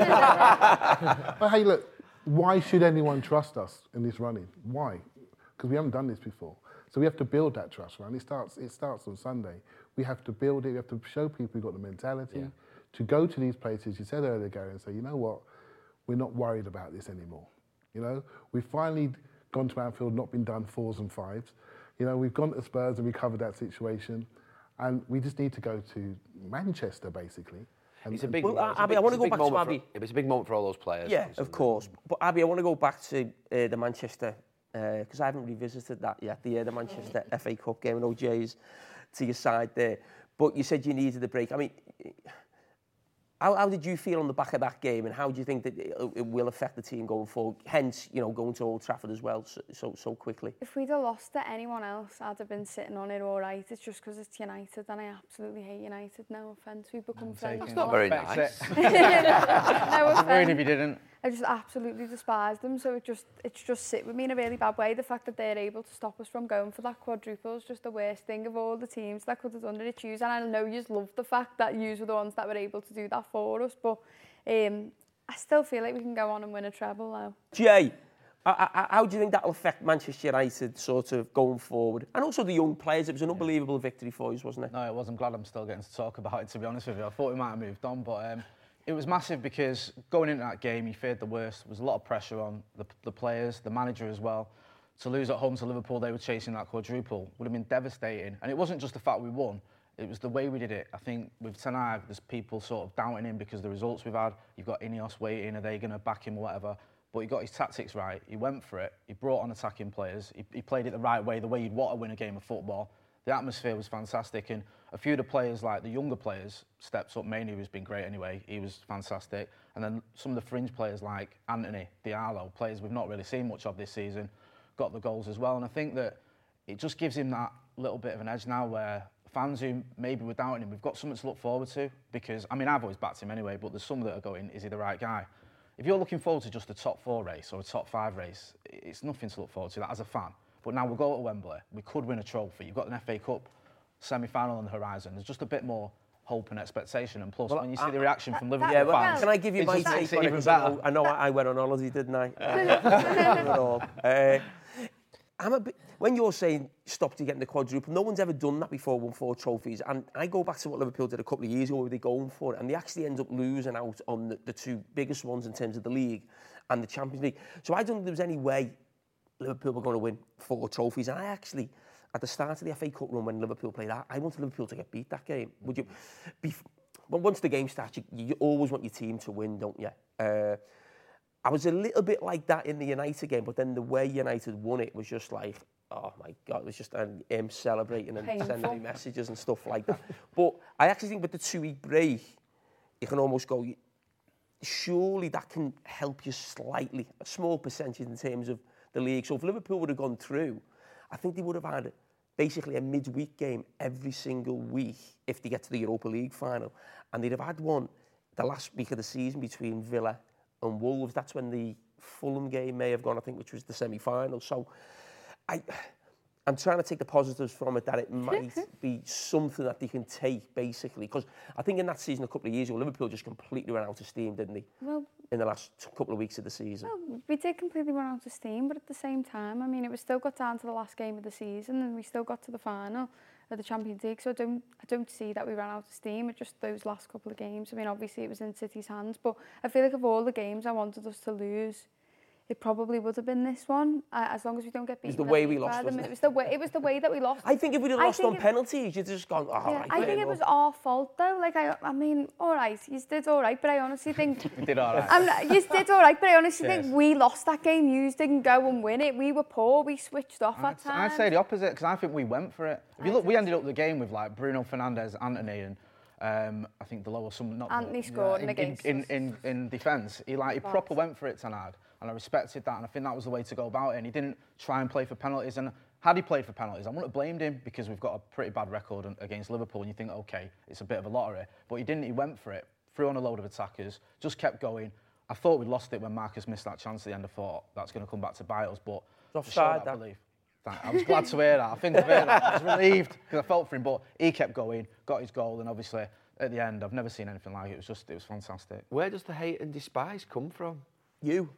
S4: But hey, look, why should anyone trust us in this running? Why? Because we haven't done this before. So we have to build that trust, right? It starts, it starts on Sunday. We have to build it. We have to show people we've got the mentality yeah. to go to these places, you said earlier, Gary, and say, you know what? We're not worried about this anymore. You know, we've finally gone to Anfield, not been done fours and fives. You know, we've gone to Spurs and we covered that situation. And we just need to go to Manchester, basically. And,
S2: it's a big,
S3: well,
S2: it's
S3: Abby,
S2: a big,
S3: I want to go
S2: back
S3: to Abby.
S2: For, it's a big moment for all those players.
S3: Yeah, of course. It? But Abby, I want to go back to uh, the Manchester, because uh, I haven't revisited that yet, the, uh, the Manchester F A Cup game, and O J's to your side there. But you said you needed a break. I mean, how, how did you feel on the back of that game, and how do you think that it, it will affect the team going forward? Hence, you know, going to Old Trafford as well so so, so quickly.
S6: If we'd have lost to anyone else, I'd have been sitting on it all right. It's just because it's United, and I absolutely hate United. No offence, we've become friends.
S2: That's not very nice.
S6: No offence.
S7: Worried if you didn't.
S6: I just absolutely despise them, so it just it's just sit with me in a really bad way. The fact that they're able to stop us from going for that quadruple is just the worst thing of all the teams that could have done it. It's yous, and I know yous love the fact that yous were the ones that were able to do that for us, but um, I still feel like we can go on and win a treble now.
S3: Jay, I, I, how do you think that will affect Manchester United sort of going forward? And also the young players, it was an unbelievable yeah. victory for you, wasn't it?
S7: No, it was. I'm glad I'm still getting to talk about it, to be honest with you. I thought we might have moved on, but... Um, It was massive because going into that game, you feared the worst. There was a lot of pressure on the, the players, the manager as well. To lose at home to Liverpool, they were chasing that quadruple, would have been devastating. And it wasn't just the fact we won, it was the way we did it. I think with Ten Hag, there's people sort of doubting him because of the results we've had. You've got Ineos waiting, are they going to back him or whatever? But he got his tactics right, he went for it, he brought on attacking players, he, he played it the right way, the way you'd want to win a game of football. The atmosphere was fantastic, and a few of the players, like the younger players, stepped up. Mainly, who's been great anyway. He was fantastic. And then some of the fringe players, like Anthony, Diallo, players we've not really seen much of this season, got the goals as well. And I think that it just gives him that little bit of an edge now, where fans who maybe were doubting him, we've got something to look forward to. Because I mean, I've always backed him anyway, but there's some that are going, is he the right guy? If you're looking forward to just a top four race or a top five race, it's nothing to look forward to that as a fan. But now we'll go to Wembley. We could win a trophy. You've got an F A Cup semi-final on the horizon. There's just a bit more hope and expectation, and plus well, when you see I, the reaction from Liverpool
S3: yeah,
S7: fans,
S3: can I give you my take on it? Even better. I know I, I went on holiday, didn't I? Uh, uh, I'm a bit, when you're saying stop to getting the quadruple, no one's ever done that before, won four trophies, and I go back to what Liverpool did a couple of years ago, where they going for it, and they actually end up losing out on the, the two biggest ones in terms of the league and the Champions League. So I don't think there was any way Liverpool were going to win four trophies, and I actually, at the start of the F A Cup run when Liverpool played that, I wanted Liverpool to get beat that game. Would you? Be, well, once the game starts, you, you always want your team to win, don't you? Uh, I was a little bit like that in the United game, but then the way United won it was just like, oh my God, it was just um, him celebrating and Painful. sending me messages and stuff like that. But I actually think with the two-week break, you can almost go, surely that can help you slightly, a small percentage in terms of the league. So if Liverpool would have gone through, I think they would have had basically a midweek game every single week if they get to the Europa League final. And they'd have had one the last week of the season between Villa and Wolves. That's when the Fulham game may have gone, I think, which was the semi-final. So I, I'm trying to take the positives from it, that it might be something that they can take, basically. Because I think in that season a couple of years ago, Liverpool just completely ran out of steam, didn't they? Well, in the last couple of weeks of the season.
S6: Well, we did completely run out of steam, but at the same time, I mean, it was still got down to the last game of the season, and we still got to the final of the Champions League. So I don't, I don't see that we ran out of steam. It's just those last couple of games. I mean, obviously it was in City's hands, but I feel like of all the games I wanted us to lose, it probably would have been this one, uh, as long as we don't get beaten.
S3: It was the way we lost, wasn't
S6: it?
S3: it?
S6: It was the way. It was the way that we lost.
S3: I think if we'd have
S6: I
S3: lost
S6: think
S3: on
S6: it-
S3: penalties, you'd have just gone, oh,
S6: Yeah,
S3: right,
S6: I think
S3: fair
S6: it was
S3: enough.
S6: our fault though. Like I, I mean, all right, you did all right, but I honestly think
S7: We did all right.
S6: I'm not, you did all right, but I honestly
S7: Yes.
S6: think we lost that game. You didn't go and win it. We were poor. We switched off
S7: I'd,
S6: at times.
S7: I'd say the opposite, because I think we went for it. If you
S6: I
S7: look, we
S6: did
S7: ended up the game with like Bruno Fernandes, Anthony, and um, I think the lower some not
S6: Anthony
S7: yeah,
S6: scored
S7: in,
S6: against
S7: in,
S6: us.
S7: in, in, in defence. He like he
S6: Right.
S7: proper went for it tonight, and I respected that, and I think that was the way to go about it. And he didn't try and play for penalties. And had he played for penalties, I wouldn't have blamed him, because we've got a pretty bad record against Liverpool, and you think, okay, it's a bit of a lottery. But he didn't. He went for it, threw on a load of attackers, just kept going. I thought we'd lost it when Marcus missed that chance at the end. I thought that's going to come back to bite us, but
S3: It's
S7: to show
S3: offside,
S7: that
S3: that.
S7: belief. Thank- I was glad to hear that. I think I heard that. I was relieved because I felt for him, but he kept going, got his goal, and obviously at the end, I've never seen anything like it. It was just, it was fantastic.
S2: Where does the hate and despise come from?
S3: You.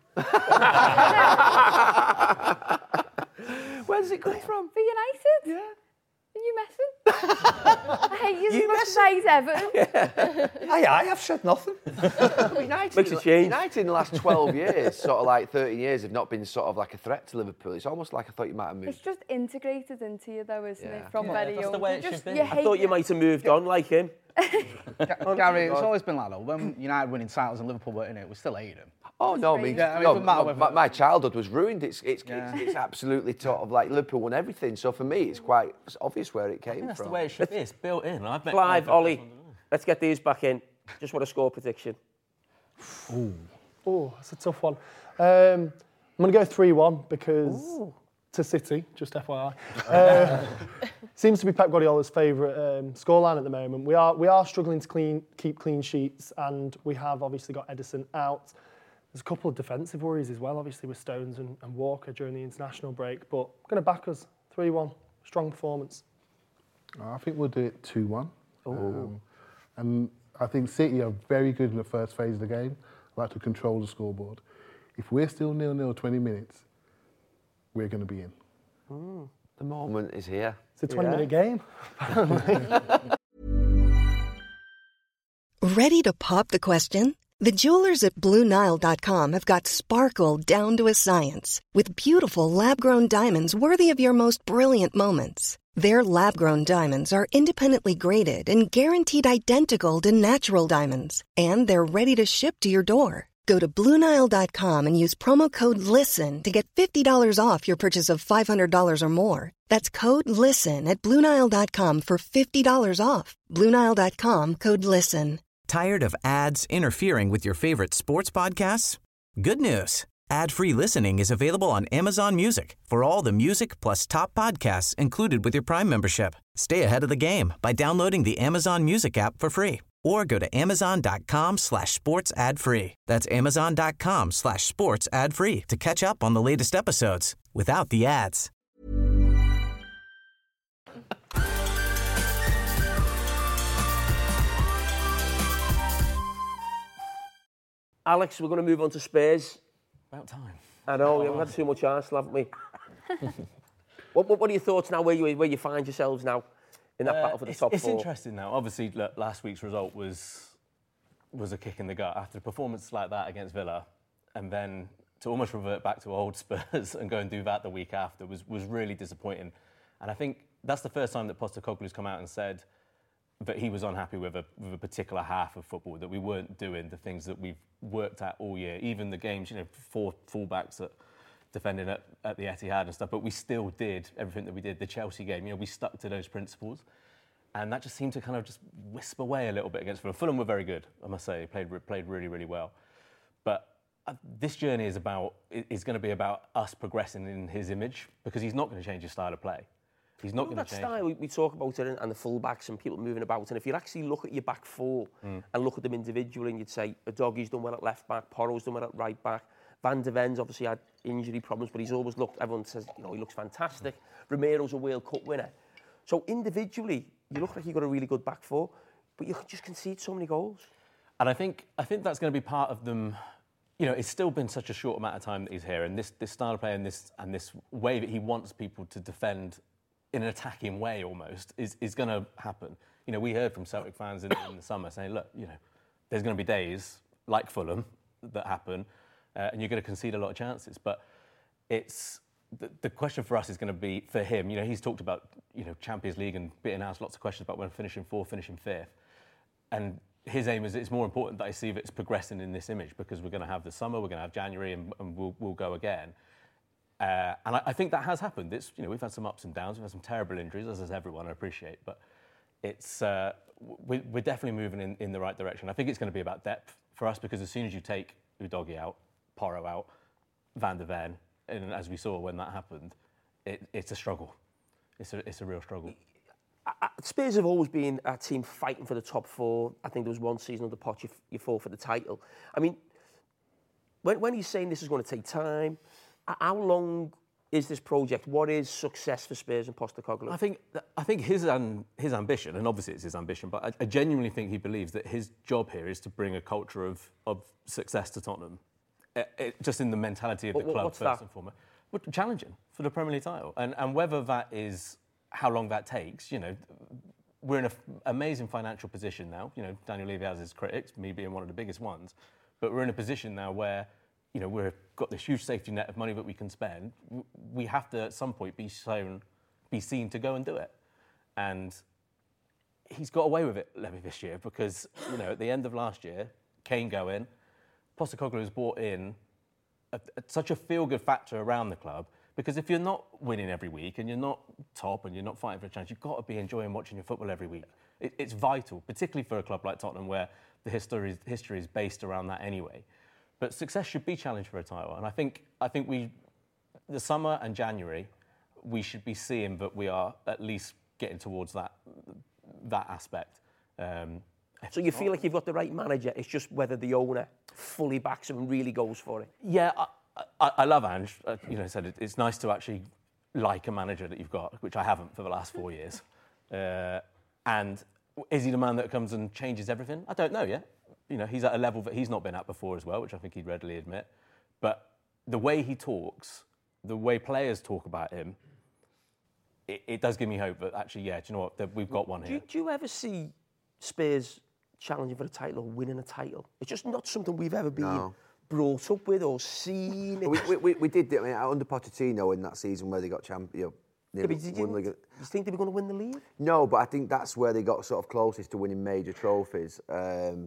S2: Where does it come from?
S6: For United?
S2: Yeah.
S6: Are you messing? I hate you,
S2: You
S6: as much as I hate Everton.
S8: Aye, aye, I've said nothing.
S2: United,
S3: Makes a change.
S2: United in the last twelve years, sort of like thirteen years, have not been sort of like a threat to Liverpool. It's almost like I thought you might have moved.
S6: It's just integrated into you, though, isn't
S2: Yeah.
S6: it? From
S9: Yeah,
S6: very
S9: that's
S6: young.
S9: the way
S6: You
S9: it should
S6: just,
S9: be.
S6: You
S9: I
S3: I
S6: hate
S3: thought you
S6: it.
S3: might have moved on like him.
S7: Ga- Gary, it's always been like that. When United winning titles and Liverpool weren't in it, we still hate them.
S2: Oh no, I mean,
S7: Yeah, I mean, it
S2: no,
S7: doesn't matter
S2: no,
S7: whether-
S2: my, my childhood was ruined. It's it's,
S7: Yeah.
S2: it's it's absolutely sort of like Liverpool won everything. So for me, it's quite it's obvious where it came
S9: That's
S2: from.
S9: the way it should be. It's built in. I've met
S3: Clive,
S9: people-
S3: Ollie, let's get these back in. Just want a score prediction.
S5: Oh, that's a tough one. Um, I'm going to go three one because to City, just F Y I. Uh, seems to be Pep Guardiola's favourite um, scoreline at the moment. We are we are struggling to clean keep clean sheets, and we have obviously got Edison out. There's a couple of defensive worries as well, obviously with Stones and, and Walker during the international break. But I'm going to back us three one. Strong performance.
S4: I think we'll do it two one. Um, and I think City are very good in the first phase of the game, like to control the scoreboard. If we're still nil nil twenty minutes, we're going to be in.
S2: The moment is here.
S5: It's a twenty-minute game.
S10: Ready to pop the question? The jewelers at Blue Nile dot com have got sparkle down to a science with beautiful lab-grown diamonds worthy of your most brilliant moments. Their lab-grown diamonds are independently graded and guaranteed identical to natural diamonds, and they're ready to ship to your door. Go to Blue Nile dot com and use promo code LISTEN to get fifty dollars off your purchase of five hundred dollars or more. That's code LISTEN at Blue Nile dot com for fifty dollars off. Blue Nile dot com, code LISTEN.
S1: Tired of ads interfering with your favorite sports podcasts? Good news. Ad-free listening is available on Amazon Music for all the music plus top podcasts included with your Prime membership. Stay ahead of the game by downloading the Amazon Music app for free or go to amazon.com slash sports ad free. That's amazon.com slash sports ad free to catch up on the latest episodes without the ads.
S3: Alex, we're going to move on to Spurs.
S9: About time.
S3: I know, we haven't had too much Arsenal, haven't we? what, what, what are your thoughts now, where you, where you find yourselves now in that
S9: Uh,
S3: battle for the
S9: it's,
S3: top
S9: it's
S3: four?
S9: interesting now. Obviously, look, last week's result was was a kick in the gut after a performance like that against Villa, and then to almost revert back to old Spurs and go and do that the week after was was really disappointing. And I think that's the first time that Postecoglou's come out and said that he was unhappy with a, with a particular half of football, that we weren't doing the things that we've worked at all year. Even the games, you know, four fullbacks that defending at, at the Etihad and stuff, but we still did everything that we did. The Chelsea game, you know, we stuck to those principles. And that just seemed to kind of just wisp away a little bit against Fulham. Fulham were very good, I must say, played played really, really well. But uh, this journey is about is going to be about us progressing in his image, because he's not going to change his style of play. He's not
S3: You know,
S9: going to
S3: that
S9: change.
S3: style, we, we talk about it, and, and the full-backs and people moving about, and if you actually look at your back four
S9: Mm.
S3: and look at them individually, and you'd say, Udogi's done well at left-back, Porro's done well at right-back, Van de Ven's obviously had injury problems, but he's always looked, everyone says, you know, he looks fantastic. Romero's a World Cup winner. So individually, you look like you've got a really good back four, but you just concede so many goals.
S9: And I think I think that's going to be part of them. You know, it's still been such a short amount of time that he's here, and this this style of play and this and this way that he wants people to defend in an attacking way almost is is going to happen. You know, we heard from Celtic fans in, in the summer saying, look, you know, there's going to be days like Fulham that happen, uh, and you're going to concede a lot of chances. But it's the, the question for us is going to be for him. You know, he's talked about you know Champions League and being asked lots of questions about when finishing fourth, finishing fifth, and his aim is it's more important that I see that it's progressing in this image because we're going to have the summer, we're going to have January, and, and we'll we'll go again. Uh, and I, I think that has happened. It's you know we've had some ups and downs, we've had some terrible injuries, as has everyone. I appreciate, but it's uh, we're, we're definitely moving in, in the right direction. I think it's going to be about depth for us because as soon as you take Udogie out, Porro out, Van der Ven, and as we saw when that happened, it, it's a struggle. It's a it's a real struggle.
S3: Spurs have always been a team fighting for the top four. I think there was one season under Poch you, you fought for the title. I mean, when, when he's saying this is going to take time, how long is this project? What is success for Spurs and Postecoglou?
S9: I think I think his um, his ambition, and obviously it's his ambition, but I, I genuinely think he believes that his job here is to bring a culture of, of success to Tottenham, it, it, just in the mentality of
S3: what,
S9: the club
S3: what's
S9: first
S3: that?
S9: and foremost. But challenging for the Premier League title, and and whether that is how long that takes, you know, we're in an f- amazing financial position now. You know, Daniel Levy has his critics, me being one of the biggest ones, but we're in a position now where, you know, we've got this huge safety net of money that we can spend. We have to, at some point, be shown, be seen to go and do it. And he's got away with it, Levy, this year, because, you know, at the end of last year, Kane going, Postecoglou has brought in a, a, such a feel-good factor around the club. Because if you're not winning every week and you're not top and you're not fighting for a chance, you've got to be enjoying watching your football every week. It, it's vital, particularly for a club like Tottenham where the history, history is based around that anyway. But success should be challenged for a title. And I think I think we, the summer and January, we should be seeing that we are at least getting towards that that aspect. Um,
S3: so you feel like you've got the right manager, it's just whether the owner fully backs him and really goes for it?
S9: Yeah, I, I, I love Ange. Uh, you know, said it, it's nice to actually like a manager that you've got, which I haven't for the last four years. Uh, and is he the man that comes and changes everything? I don't know yet. You know, he's at a level that he's not been at before as well, which I think he'd readily admit. But the way he talks, the way players talk about him, it, it does give me hope that actually, yeah, do you know what, that we've got one
S3: do
S9: here.
S3: You, do you ever see Spurs challenging for a title or winning a title? It's just not something we've ever been
S2: No.
S3: brought up with or seen.
S2: we, we, we, we did, I mean, under Pochettino in that season where they got champion.
S3: Yeah, but did you,
S2: won
S3: you think they were going to win the league?
S2: No, but I think that's where they got sort of closest to winning major trophies. Um,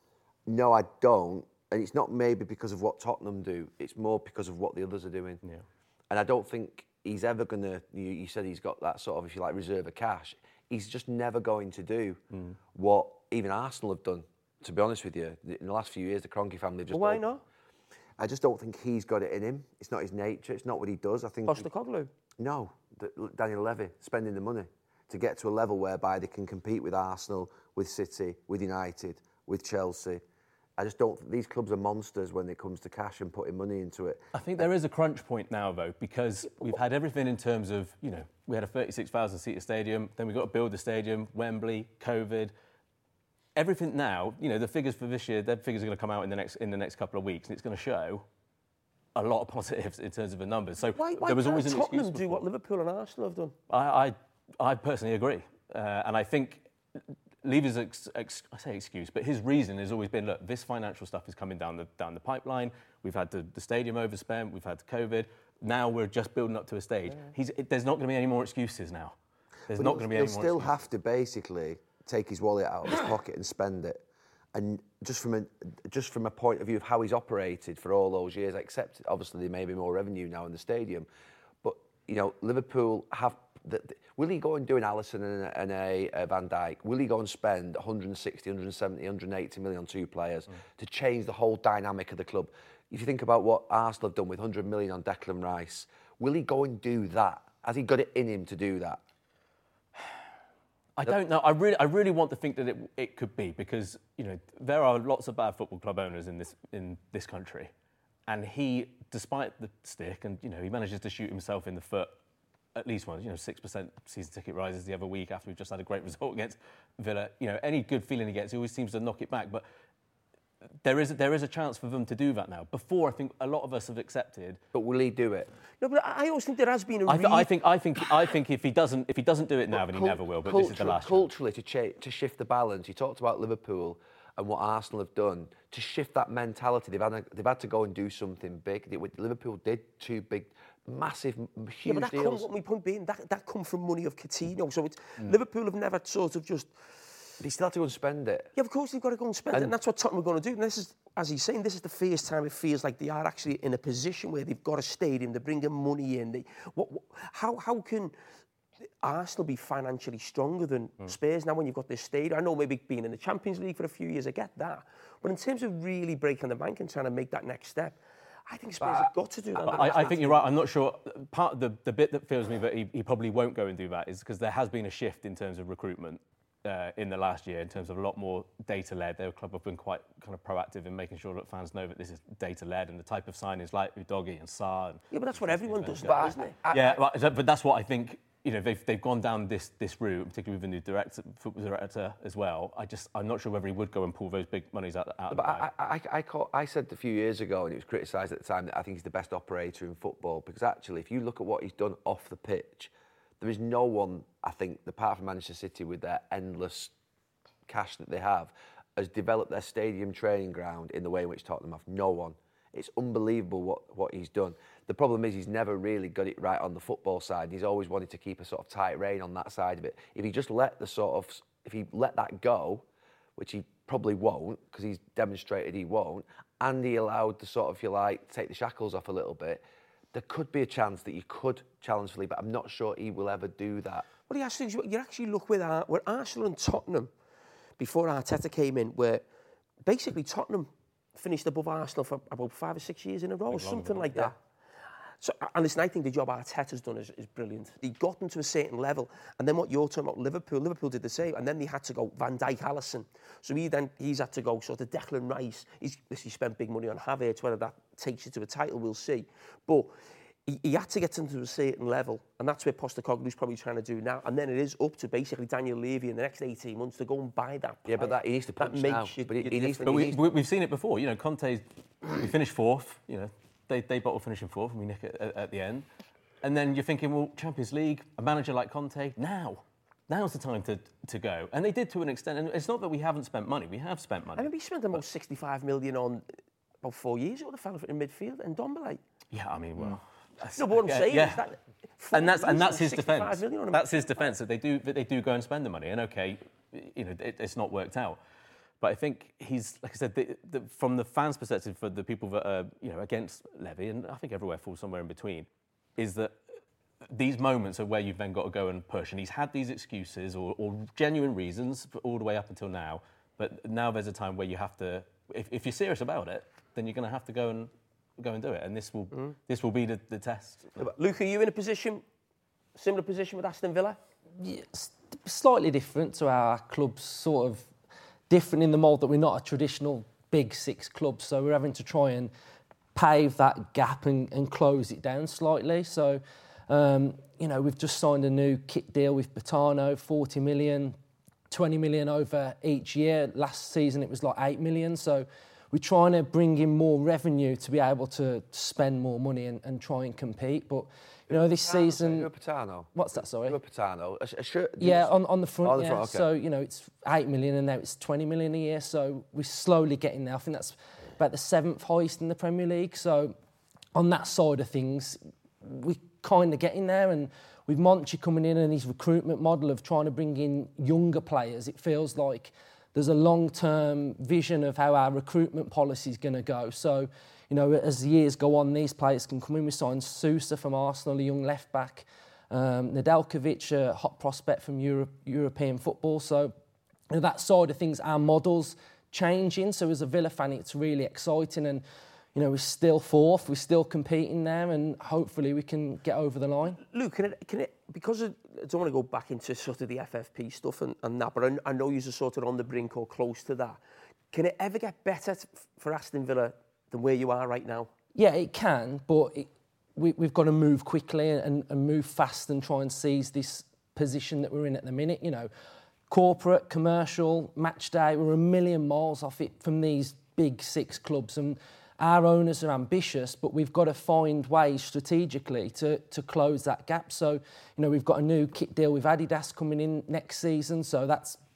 S2: no, I don't. And it's not maybe because of what Tottenham do. It's more because of what the others are doing.
S9: Yeah.
S2: And I don't think he's ever going to, you, you said he's got that sort of, if you like, reserve of cash. He's just never going to do mm. what even Arsenal have done, to be honest with you. In the last few years, the Kroenke family have just...
S3: Well, why not?
S2: I just don't think he's got it in him. It's not his nature. It's not what he does. I think...
S3: Postecoglou?
S2: No, the, Daniel Levy, spending the money to get to a level whereby they can compete with Arsenal, with City, with United, with Chelsea. I just don't... These clubs are monsters when it comes to cash and putting money into it.
S9: I think there is a crunch point now, though, because we've had everything in terms of, you know, we had a thirty-six thousand seater stadium, then we've got to build the stadium, Wembley, COVID... Everything now, you know, the figures for this year, their figures are going to come out in the next in the next couple of weeks, and it's going to show a lot of positives in terms of the numbers. So
S3: why, why
S9: there was
S3: can't
S9: always an
S3: Tottenham
S9: excuse
S3: do what Liverpool and Arsenal have done?
S9: I, I, I personally agree, uh, and I think Levy's ex, ex, I say excuse, but his reason has always been: look, this financial stuff is coming down the down the pipeline. We've had the, the stadium overspent, we've had COVID. Now we're just building up to a stage. Yeah. He's, it, there's not going to be any more excuses now. There's
S2: but
S9: not going to be any more.
S2: He'll still
S9: excuses.
S2: have to basically take his wallet out of his pocket and spend it. And just from a just from a point of view of how he's operated for all those years, except obviously there may be more revenue now in the stadium, but you know Liverpool have. The, the, will he go and do an Alisson and a, and a, a Van Dijk? Will he go and spend one hundred sixty, one hundred seventy, one hundred eighty million on two players mm. to change the whole dynamic of the club? If you think about what Arsenal have done with one hundred million on Declan Rice, will he go and do that? Has he got it in him to do that?
S9: I don't know. I really, I really want to think that it, it could be because you know there are lots of bad football club owners in this in this country, and he, despite the stick, and you know he manages to shoot himself in the foot at least once. You know, six percent season ticket rises the other week after we've just had a great result against Villa. You know, any good feeling he gets, he always seems to knock it back. But there is there is a chance for them to do that now. Before, I think a lot of us have accepted.
S2: But will he do it?
S3: No, but I always think there has been a.
S9: I, th- I think I think I think if he doesn't if he doesn't do it now, then he
S2: Cult-
S9: never will. But
S2: cultu-
S9: this is the last.
S2: Culturally, to, cha- to shift the balance, you talked about Liverpool and what Arsenal have done to shift that mentality. They've had, a, they've had to go and do something big. They, Liverpool did two big, massive, huge
S3: yeah, but that
S2: deals.
S3: Comes, my point being, that, that come from money of Coutinho. So it's, mm. Liverpool have never sort of just...
S2: They still have to go and spend it.
S3: Yeah, of course they've got to go and spend and it, and that's what Tottenham are going to do. And this is, as he's saying, this is the first time it feels like they are actually in a position where they've got a stadium, they're bringing money in. They, what, what, how, how can Arsenal be financially stronger than mm. Spurs now when you've got this stadium? I know maybe being in the Champions League for a few years, I get that. But in terms of really breaking the bank and trying to make that next step, I think Spurs
S2: but
S3: have got to do that.
S9: I, I think you're right. I'm not sure. Part of the, the bit that feels me that he, he probably won't go and do that is because there has been a shift in terms of recruitment. Uh, in the last year, in terms of a lot more data-led. Their club have been quite kind of proactive in making sure that fans know that this is data-led and the type of signings like Udogie and Sarr. And
S3: yeah, but that's what everyone does now, isn't it?
S9: I, yeah, I, but, but that's what I think. You know, they've they've gone down this this route, particularly with the new director, football director as well. I just I'm not sure whether he would go and pull those big monies out. out
S2: but I, I, I, call, I said a few years ago, and it was criticised at the time, that I think he's the best operator in football because actually, if you look at what he's done off the pitch, there is no one, I think, apart from Manchester City with their endless cash that they have, has developed their stadium training ground in the way in which Tottenham have. No one. It's unbelievable what, what he's done. The problem is he's never really got it right on the football side. He's always wanted to keep a sort of tight rein on that side of it. If he just let the sort of, if he let that go, which he probably won't, because he's demonstrated he won't, and he allowed the sort of, if you like, take the shackles off a little bit, there could be a chance that you could challenge Philippe, but I'm not sure he will ever do that.
S3: Well, you actually, you actually look with, Ar- with Arsenal and Tottenham, before Arteta came in, where basically Tottenham finished above Arsenal for about five or six years in a row, or something like that. Yeah. So, and listen, I think the job Arteta's done is, is brilliant. He got them to a certain level, and then what you're talking about, Liverpool, Liverpool did the same, and then they had to go Van Dijk, Alisson. So he then he's had to go sort of Declan Rice. He's he spent big money on Havertz. Whether that takes you to a title, we'll see. But he, he had to get them to a certain level, and that's where Postecoglou's probably trying to do now. And then it is up to basically Daniel Levy in the next eighteen months to go and buy that player.
S2: Yeah, but that he needs to punch
S3: that
S2: now.
S3: makes you,
S2: but he,
S3: you
S2: he needs to,
S9: but
S2: he
S9: we,
S2: needs
S9: we, we've seen it before. You know, Conte's we finished fourth. You know, they they bottle finishing fourth, and we nick it at, at the end. And then you're thinking, well, Champions League, a manager like Conte, now. Now's the time to, to go. And they did to an extent. And it's not that we haven't spent money. We have spent money.
S3: I mean, we spent about sixty-five million on about four years ago, the fella in midfield, and Ndombele.
S9: Yeah, I mean, well...
S3: No, but what I'm
S9: yeah,
S3: saying
S9: yeah.
S3: is that...
S9: And that's, and that's his defence.
S3: On
S9: that's his defence, that they do that they do go and spend the money. And OK, you know, it, it's not worked out. But I think he's, like I said, the, the, from the fans' perspective, for the people that are, you know, against Levy, and I think everywhere falls somewhere in between, is that these moments are where you've then got to go and push. And he's had these excuses or, or genuine reasons all the way up until now. But now there's a time where you have to, if, if you're serious about it, then you're going to have to go and go and do it. And this will mm. this will be the, the test.
S3: Luke, are you in a position, similar position with Aston Villa?
S11: Yes, slightly different to our clubs, sort of different in the mould that we're not a traditional big six club. So we're having to try and pave that gap and, and close it down slightly. So, um, you know, we've just signed a new kit deal with Botano, forty million, twenty million over each year. Last season it was like eight million. So we're trying to bring in more revenue to be able to spend more money and, and try and compete. But, you know, this
S2: Patano,
S11: season...
S2: You're Patano.
S11: What's that, sorry?
S2: You're Patano. A, a shirt,
S11: yeah, on, on the front,
S2: on the
S11: yeah.
S2: front, okay.
S11: So, you know, it's eight million and now it's twenty million a year. So we're slowly getting there. I think that's about the seventh highest in the Premier League. So on that side of things, we're kind of getting there. And with Monchi coming in and his recruitment model of trying to bring in younger players, it feels like there's a long-term vision of how our recruitment policy is going to go. So, you know, as the years go on, these players can come in. We signed Sousa from Arsenal, a young left-back. Um, Nedeljkovic, a hot prospect from Europe, European football. So, you know, that side of things, our model's changing. So as a Villa fan, it's really exciting. And, you know, we're still fourth, we're still competing there, and hopefully we can get over the line.
S3: Luke, can it, can it because of, I don't want to go back into sort of the F F P stuff and, and that, but I, I know you're sort of on the brink or close to that. Can it ever get better t- for Aston Villa than where you are right now?
S11: Yeah, it can, but it, we, we've got to move quickly and, and move fast and try and seize this position that we're in at the minute. You know, corporate, commercial, match day, we're a million miles off it from these big six clubs, and our owners are ambitious, but we've got to find ways strategically to, to close that gap. So, you know, we've got a new kit deal with Adidas coming in next season, so that's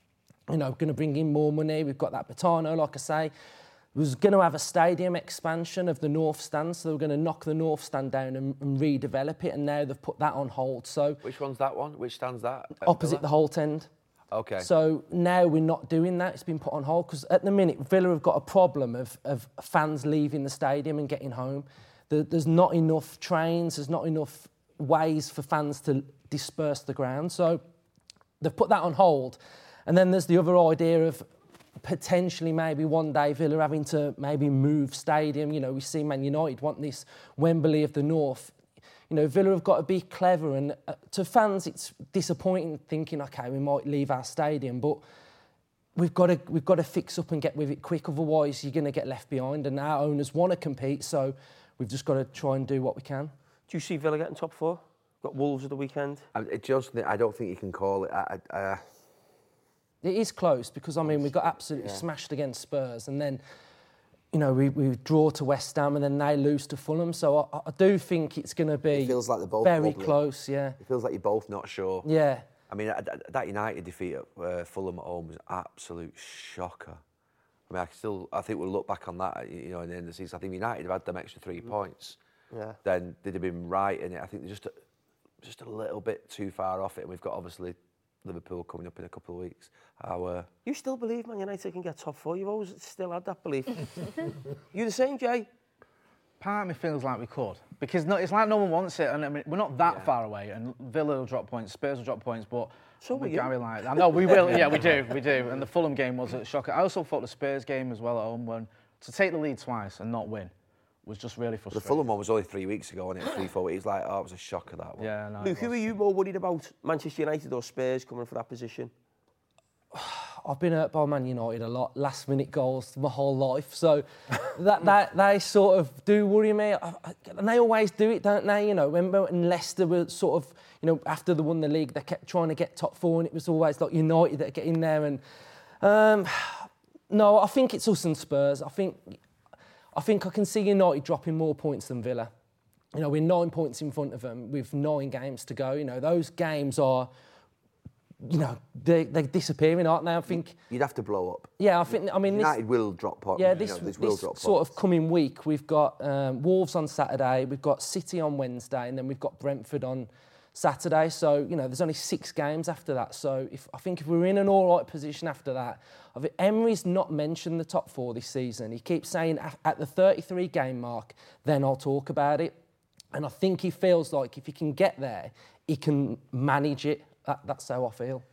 S11: you know, going to bring in more money. We've got that Batano, like I say. We was going to have a stadium expansion of the North Stand, so they were going to knock the North Stand down and, and redevelop it, and now they've put that on hold. So
S2: which one's that one? Which stand's that?
S11: Opposite the Holt End.
S2: Okay.
S11: So now we're not doing that. It's been put on hold because at the minute Villa have got a problem of, of fans leaving the stadium and getting home. There, there's not enough trains. There's not enough ways for fans to disperse the ground. So they've put that on hold. And then there's the other idea of potentially maybe one day Villa having to maybe move stadium. You know, we see Man United want this Wembley of the North. You know, Villa have got to be clever, and uh, to fans it's disappointing thinking, okay, we might leave our stadium, but we've got to we've got to fix up and get with it quick, otherwise you're going to get left behind, and our owners want to compete, so we've just got to try and do what we can.
S3: Do you see Villa getting top four? Got Wolves at the weekend.
S2: I, just, I don't think you can call it. I, I, uh...
S11: It is close because, I mean, we got absolutely yeah. smashed against Spurs, and then, you know, we, we draw to West Ham and then they lose to Fulham. So I, I do think it's going to be
S2: it feels like they're both
S11: very
S2: wobbly.
S11: close, yeah.
S2: It feels like you're both not sure.
S11: Yeah.
S2: I mean, that United defeat at uh, Fulham at home was an absolute shocker. I mean, I still, I think we'll look back on that, you know, in the end of the season. I think United have had them extra three mm. points.
S3: Yeah.
S2: Then they'd have been right in it. I think they're just a, just a little bit too far off it. And we've got, obviously, Liverpool coming up in a couple of weeks. How, uh...
S3: You still believe Man United can get top four? You've always still had that belief. You the same, Jay?
S7: Part of me feels like we could. Because no, it's like no one wants it. And I mean, we're not that yeah. far away. And Villa will drop points, Spurs will drop points, but...
S3: So will you.
S7: Gary like that. No, we will. Yeah, we do. We do. And the Fulham game was a shocker. I also thought the Spurs game as well at home, when to take the lead twice and not win was just really frustrating.
S2: The Fulham one was only three weeks ago, wasn't it? Three, four weeks. Like, oh, it was a shocker, that one.
S7: Yeah, no,
S3: Luke, who are you more worried about, Manchester United or Spurs coming for that position?
S11: I've been hurt by Man United a lot, last minute goals my whole life, so that, that they sort of do worry me. I, I, and they always do it, don't they? You know, remember when Leicester were sort of, you know, after they won the league, they kept trying to get top four, and it was always like United that get in there. And um, no, I think it's us and Spurs. I think, I think I can see United dropping more points than Villa. You know, we're nine points in front of them with nine games to go. You know, those games are, you know, they, they're disappearing, aren't they? I think
S2: you'd have to blow up.
S11: Yeah, I think. I mean,
S2: United
S11: this,
S2: will drop points.
S11: Yeah, this,
S2: you know, this,
S11: this
S2: will drop
S11: sort
S2: points.
S11: of coming week, we've got um, Wolves on Saturday, we've got City on Wednesday, and then we've got Brentford on Saturday. So you know, there's only six games after that. So if I think if we're in an all right position after that, I think Emery's not mentioned the top four this season. He keeps saying at the thirty-three game mark, then I'll talk about it. And I think he feels like if he can get there, he can manage it. That, that's how I feel.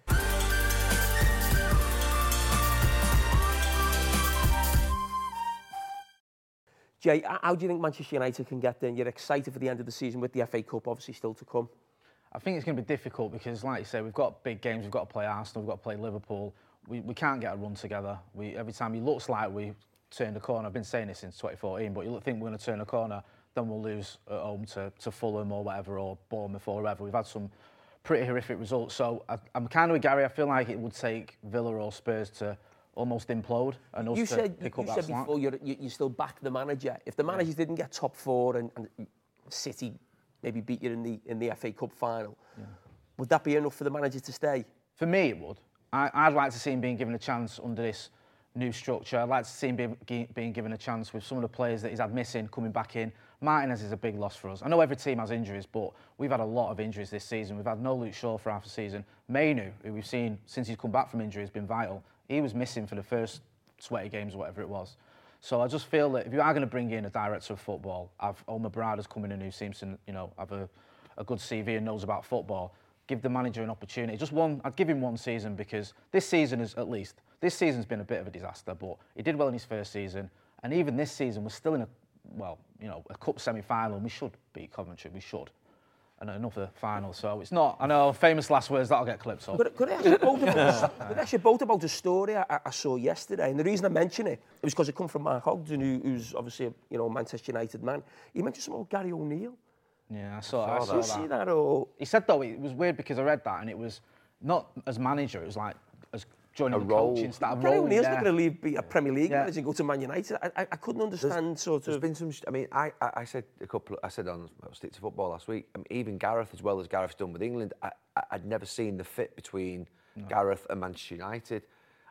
S3: Jay, how do you think Manchester United can get there? You're excited for the end of the season with the F A Cup obviously still to come.
S7: I think it's going to be difficult because, like you say, we've got big games. We've got to play Arsenal, we've got to play Liverpool. We, we can't get a run together. We, every time it looks like we turn the corner, I've been saying this since twenty fourteen, but you think we're going to turn a corner, then we'll lose at home to, to Fulham or whatever, or Bournemouth or whatever. We've had some pretty horrific results. So I, I'm kind of with Gary. I feel like it would take Villa or Spurs to almost implode and us
S3: you
S7: to
S3: said,
S7: pick
S3: you
S7: up that
S3: said
S7: slack.
S3: before you're, you, you still back the manager. If the manager yeah. didn't get top four and, and City maybe beat you in the in the F A Cup final, yeah. would that be enough for the manager to stay?
S7: For me, it would. I, I'd like to see him being given a chance under this new structure. I'd like to see him be, being given a chance with some of the players that he's had missing coming back in. Martinez is a big loss for us. I know every team has injuries, but we've had a lot of injuries this season. We've had no Luke Shaw for half the season. Mainu, who we've seen since he's come back from injury, has been vital. He was missing for the first twenty games or whatever it was. So I just feel that if you are going to bring in a director of football, have Omar Barada's coming in who seems to, you know, have a, a good C V and knows about football, give the manager an opportunity. Just one, I'd give him one season, because this season is, at least, this season's been a bit of a disaster, but he did well in his first season, and even this season we're still in a, well, you know, a cup semi-final, and we should beat Coventry, we should. And another final, so it's not, I know, famous last words, that'll get clipped off.
S3: Could, could I ask you both about, could I ask you both about a story I, I saw yesterday, and the reason I mention it, it was because it come from Mark Ogden, who, who's obviously a, you know, Manchester United man. He mentioned something about Gary O'Neill.
S7: Yeah, I saw,
S3: I saw,
S7: I saw
S3: that.
S7: that.
S3: You see that, or?
S7: He said, though, it was weird because I read that, and it was not as manager, it was like as joining
S2: a
S7: the
S2: role.
S7: coaching staff.
S3: Gary
S7: role,
S3: O'Neill's
S7: yeah.
S3: not going to leave, be a Premier League
S7: yeah.
S3: manager and go to Man United. I, I, I couldn't understand
S2: there's,
S3: sort
S2: there's
S3: of...
S2: There's been some... I mean, I, I, I said a couple... Of, I said on well, Stick to Football last week, I mean, even Gareth, as well as Gareth's done with England, I, I, I'd never seen the fit between no. Gareth and Manchester United.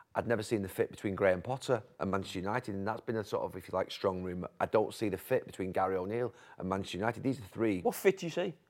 S2: I'd never seen the fit between Graham Potter and Manchester United, and that's been a sort of, if you like, strong room. I don't see the fit between Gary O'Neill and Manchester United. These are three.
S3: What fit do you see?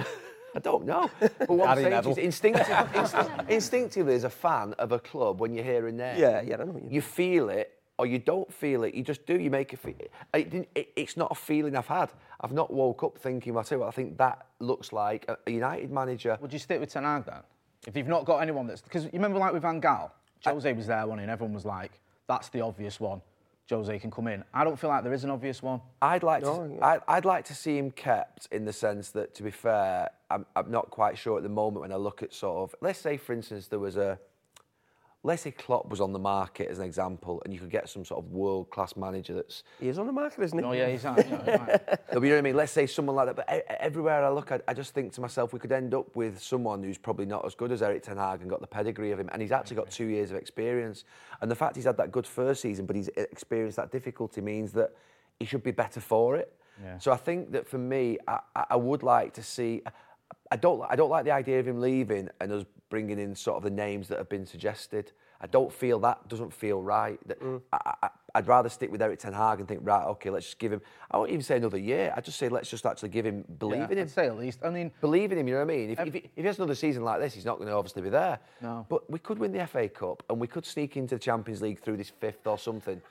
S2: I don't know. But what I'm saying is instinctively, inst- instinctively, as a fan of a club, when you're here and there,
S3: Yeah, yeah, I know what you mean.
S2: you feel it or you don't feel it. You just do. You make it. Feel, it, didn't- it it's not a feeling I've had. I've not woke up thinking, well, I tell you what, I think that looks like a, a United manager.
S7: Would you stick with Ten Hag then? If you've not got anyone that's... Because you remember like with Van Gaal, Jose was there, wasn't he? And everyone was like, that's the obvious one. Jose can come in. I don't feel like there is an obvious one.
S2: I'd like
S3: No,
S2: to.
S3: yeah.
S2: I, I'd like to see him kept in the sense that, to be fair, I'm, I'm not quite sure at the moment when I look at sort of. Let's say, for instance, there was a. Let's say Klopp was on the market as an example, and you could get some sort of world-class manager that's.
S3: He is on the market, isn't he?
S7: Oh, yeah, he's out. You know, right.
S2: No, but you know what I mean? Let's say someone like that. But e- everywhere I look, I, I just think to myself, we could end up with someone who's probably not as good as Eric Ten Hag and got the pedigree of him, and he's actually got two years of experience. And the fact he's had that good first season, but he's experienced that difficulty, means that he should be better for it.
S7: Yeah.
S2: So I think that for me, I, I would like to see. I don't. I don't like the idea of him leaving and us bringing in sort of the names that have been suggested. I don't feel that doesn't feel right. Mm. I, I, I'd rather stick with Eric Ten Hag and think, right, okay, let's just give him. I won't even say another year. I'd just say let's just actually give him believe
S7: Yeah,
S2: in him.
S7: I'd say at least. I mean,
S2: believe in him. You know what I mean? If,
S7: Ev-
S2: if, he, if he has another season like this, he's not going to obviously be there.
S7: No.
S2: But we could win the F A Cup and we could sneak into the Champions League through this fifth or something.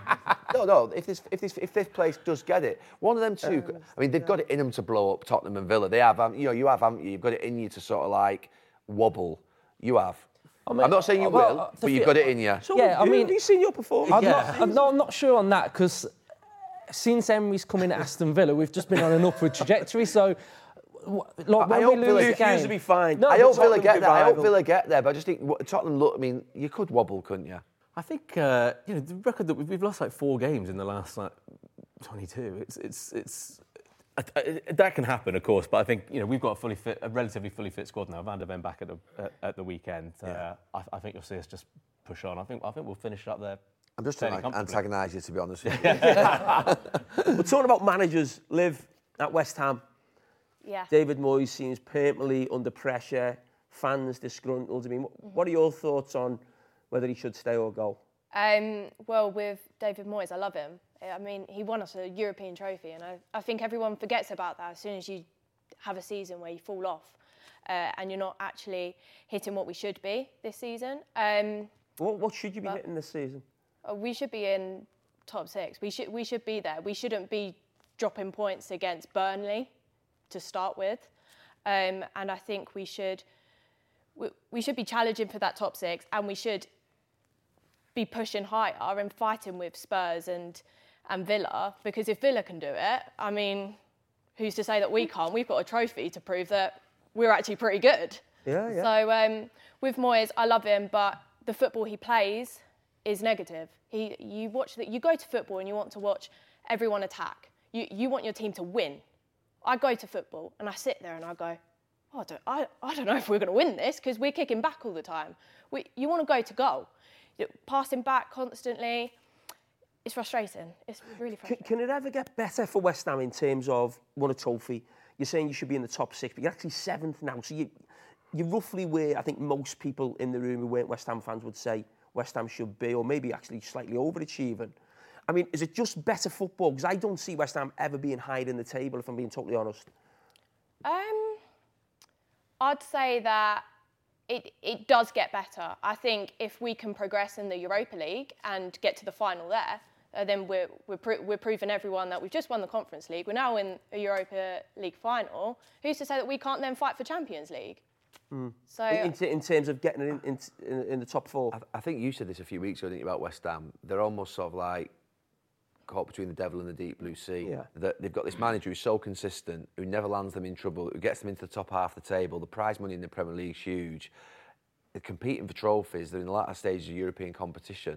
S2: no, no. If this, if this, if fifth place does get it, one of them two. could- I mean, they've got it in them to blow up Tottenham and Villa. They have. haven't- You know, you have, haven't you? You've got it in you to sort of like wobble. You have.
S11: I mean,
S2: I'm not saying you
S11: well,
S2: will,
S11: uh,
S2: but
S11: the
S2: you've
S11: fi-
S2: got it in you.
S3: So
S11: Yeah, I
S3: who-
S11: mean-
S3: have you seen your performance?
S11: I'm,
S3: Yeah.
S11: not, I'm, not, I'm not sure on that because since Emery's come in at Aston Villa, we've just been on an upward trajectory. So, w- like,
S2: I
S11: when
S2: hope
S11: we
S2: Villa-
S11: lose the
S3: Used to
S11: game,
S3: be fine.
S11: No,
S2: I
S11: but
S2: hope Villa
S3: Tottenham
S2: get there. I hope
S3: revival.
S2: Villa get there, but I just think what- Tottenham look. I mean, you could wobble, couldn't you?
S9: I think uh, you know the record that we've, we've lost like four games in the last like twenty-two. It's it's it's uh, uh, that can happen, of course. But I think you know we've got a fully fit, a relatively fully fit squad now. Van der Ven back at the at, at the weekend. Uh, I, I think you'll see us just push on. I think I think we'll finish up there.
S2: I'm just
S9: fairly
S2: trying to
S9: comfortably.
S2: antagonise you, to be honest with you.
S3: We're talking about managers. Liv at West Ham.
S6: Yeah.
S3: David Moyes seems permanently under pressure. Fans disgruntled. I mean, what, what are your thoughts on whether he should stay or go?
S12: Um, well, with David Moyes, I love him. I mean, he won us a European trophy, and I, I think everyone forgets about that as soon as you have a season where you fall off uh, and you're not actually hitting what we should be this season. Um,
S3: What, what should you be
S12: Well-
S3: hitting this season?
S12: uh, we should be in top six. We should we should be there. We shouldn't be dropping points against Burnley to start with, um, and I think we should we, we should be challenging for that top six, and we should be pushing higher and fighting with Spurs and and Villa, because if Villa can do it, I mean, who's to say that we can't? We've got a trophy to prove that we're actually pretty good.
S3: Yeah, yeah.
S12: So um, with Moyes, I love him, but the football he plays is negative. He, you watch that. You go to football and you want to watch everyone attack. You, you want your team to win. I go to football and I sit there and I go, oh, I don't, I, I don't know if we're going to win this because we're kicking back all the time. We, you want to go to goal, you passing back constantly. It's frustrating. It's really
S3: Can,
S12: frustrating.
S3: can it ever get better for West Ham in terms of won a trophy? You're saying you should be in the top six, but you're actually seventh now. So you, you're roughly where I think most people in the room who weren't West Ham fans would say West Ham should be, or maybe actually slightly overachieving. I mean, is it just better football? Because I don't see West Ham ever being higher in the table, if I'm being totally honest.
S12: Um, I'd say that it it does get better. I think if we can progress in the Europa League and get to the final there, uh, then we're we're, pro- we're proving everyone that we've just won the Conference League. We're now in a Europa League final. Who's to say that we can't then fight for Champions League? So
S3: In, in, in terms of getting in, in, in, in the top four.
S2: I, I think you said this a few weeks ago, didn't you, about West Ham? They're almost sort of like caught between the devil and the deep blue sea.
S3: Yeah.
S2: That they've got this manager who's so consistent, who never lands them in trouble, who gets them into the top half of the table. The prize money in the Premier League is huge. They're competing for trophies. They're in the latter stages of European competition.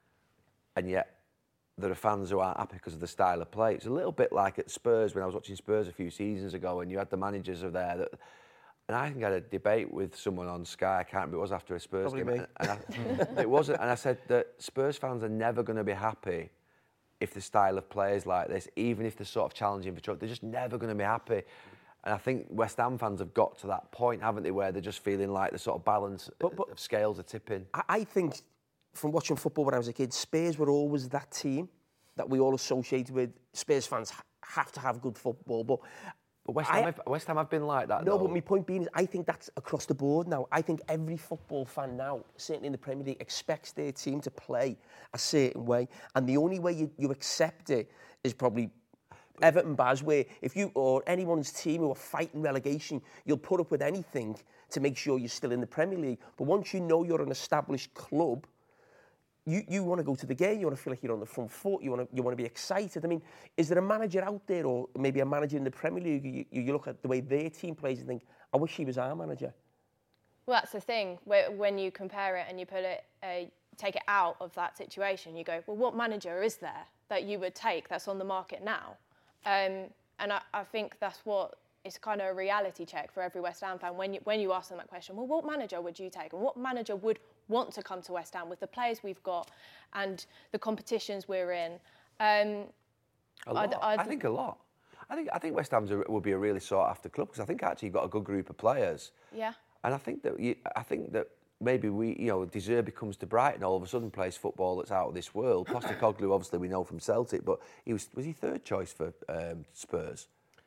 S2: And yet there are fans who aren't happy because of the style of play. It's a little bit like at Spurs, when I was watching Spurs a few seasons ago, and you had the managers of there that... And I think I had a debate with someone on Sky, I can't remember, it was after a Spurs
S3: Probably
S2: game.
S3: me.
S2: And I, it wasn't, and I said that Spurs fans are never going to be happy if the style of play is like this, even if they're sort of challenging for trophy, they're just never going to be happy. And I think West Ham fans have got to that point, haven't they, where they're just feeling like the sort of balance
S3: But- but-
S2: of scales are tipping.
S3: I, I think from watching football when I was a kid, Spurs were always that team that we all associated with. Spurs fans ha- have to have good football, but
S2: But West Ham, have, West Ham have been like that.
S3: No,
S2: though.
S3: but my point being is, I think that's across the board now. I think every football fan now, certainly in the Premier League, expects their team to play a certain way, and the only way you, you accept it is probably Everton Baz, where if you or anyone's team who are fighting relegation, you'll put up with anything to make sure you're still in the Premier League. But once you know you're an established club, you, you want to go to the game, you want to feel like you're on the front foot, you want to you want to be excited. I mean, is there a manager out there, or maybe a manager in the Premier League, you, you look at the way their team plays and think, I wish he was our manager?
S12: Well, that's the thing. When you compare it and you put it, uh, take it out of that situation, you go, well, what manager is there that you would take that's on the market now? Um, and I, I think that's what it's kind of a reality check for every West Ham fan when you, when you ask them that question. Well, what manager would you take? And what manager would want to come to West Ham with the players we've got and the competitions we're in? Um,
S2: a lot.
S12: I'd, I'd,
S2: I think a lot. I think I think West Ham would be a really sought after club because I think actually you've got a good group of players.
S12: Yeah.
S2: And I think that you, I think that maybe we, you know, De Zerbi comes to Brighton, all of a sudden plays football that's out of this world. Postecoglou, obviously, we know from Celtic, but he was was he third choice for um, Spurs?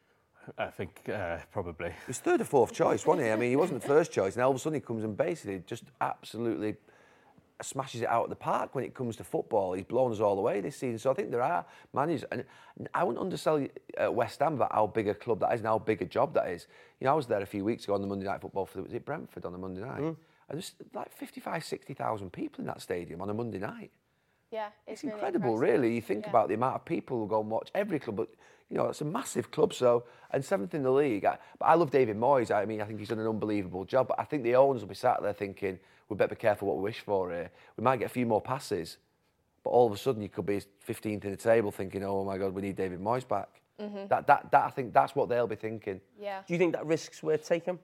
S9: I think uh, probably.
S2: He was third or fourth choice, wasn't he? I mean, he wasn't first choice, and all of a sudden he comes and basically just absolutely smashes it out of the park when it comes to football. He's blown us all away this season. So I think there are managers, and I wouldn't undersell uh, West Ham about how big a club that is and how big a job that is. You know, I was there a few weeks ago on the Monday Night Football for, was it Brentford on a Monday night? Mm. And there's like fifty-five, sixty thousand people in that stadium on a Monday night.
S12: Yeah,
S2: it's,
S12: it's really
S2: incredible,
S12: impressive.
S2: really. You think
S12: yeah.
S2: about the amount of people who go and watch every club, but you know, it's a massive club. So, and seventh in the league. I, but I love David Moyes. I mean, I think he's done an unbelievable job. But I think the owners will be sat there thinking, we better be careful what we wish for here. We might get a few more passes, but all of a sudden you could be fifteenth in the table, thinking, oh my God, we need David Moyes back. Mm-hmm. That, that, that. I think that's what they'll be thinking.
S12: Yeah.
S3: Do you think that risk's worth taking?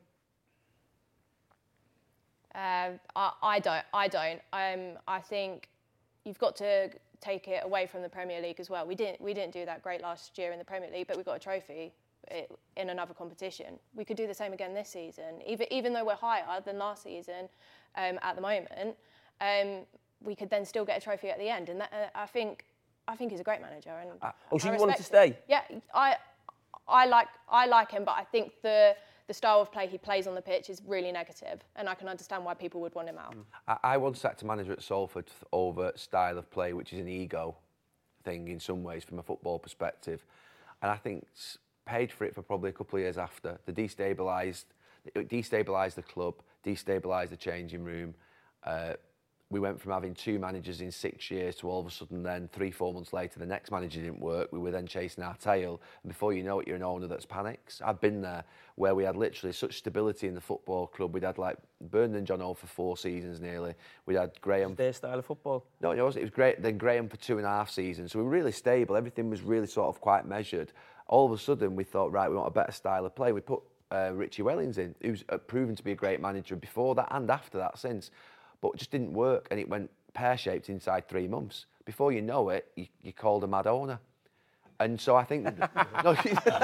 S12: Uh, I, I don't. I don't. Um, I think you've got to take it away from the Premier League as well. We didn't. We didn't do that great last year in the Premier League, but we got a trophy in another competition. We could do the same again this season. Even even though we're higher than last season, um, at the moment, um, we could then still get a trophy at the end. And that, uh, I think, I think he's a great manager. And
S3: uh, oh, so
S12: I
S3: you wanted to
S12: him.
S3: stay?
S12: Yeah, I, I like, I like him, but I think the. The style of play he plays on the pitch is really negative, and I can understand why people would want him out.
S2: I, I once sacked a manager at Salford over style of play, which is an ego thing in some ways from a football perspective, and I think paid for it for probably a couple of years after. They destabilised, it destabilised the club, destabilised the changing room. Uh, we went from having two managers in six years to all of a sudden then three, four months later, the next manager didn't work. We were then chasing our tail. And before you know it, you're an owner that's panics. I've been there where we had literally such stability in the football club. We'd had like Bernard and John O for four seasons nearly. We had Graham.
S3: Their style of football?
S2: No, it wasn't. It was great. Then Graham for two and a half seasons. So we were really stable. Everything was really sort of quite measured. All of a sudden, we thought, right, we want a better style of play. We put uh, Richie Wellings in, who's proven to be a great manager before that and after that since. But it just didn't work, and it went pear-shaped inside three months. Before you know it, you, you called a mad owner. And so I think... no,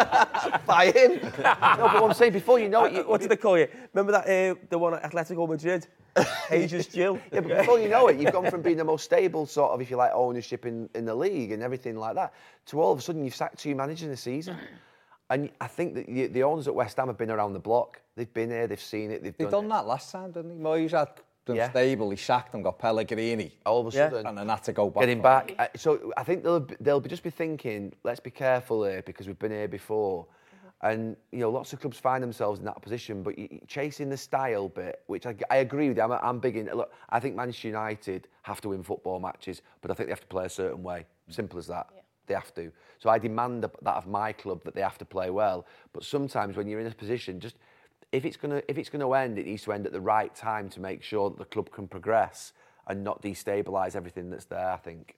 S2: by him. No, but what I'm saying, before you know it... You,
S3: what did they call you? Remember that, uh, the one at Atletico Madrid? Aegis Jill?
S2: Yeah, but before you know it, you've gone from being the most stable sort of, if you like, ownership in, in the league and everything like that, to all of a sudden you've sacked two managers in a season. And I think that the, the owners at West Ham have been around the block. They've been here, they've seen it, they've,
S8: they've
S2: done,
S8: done that last time, didn't they? Moyes had...
S2: Yeah.
S8: Stable, he sacked him, got Pellegrini.
S2: All of a sudden.
S8: Yeah. And then had to go back.
S2: Get him back. Uh, so I think they'll, they'll just be thinking, let's be careful here because we've been here before. Mm-hmm. And, you know, lots of clubs find themselves in that position, but you, chasing the style bit, which I, I agree with you, I'm, I'm big in. Look, I think Manchester United have to win football matches, but I think they have to play a certain way. Simple as that. Yeah. They have to. So I demand that of my club that they have to play well. But sometimes when you're in a position, just... If it's gonna if it's gonna end, it needs to end at the right time to make sure that the club can progress and not destabilise everything that's there, I think.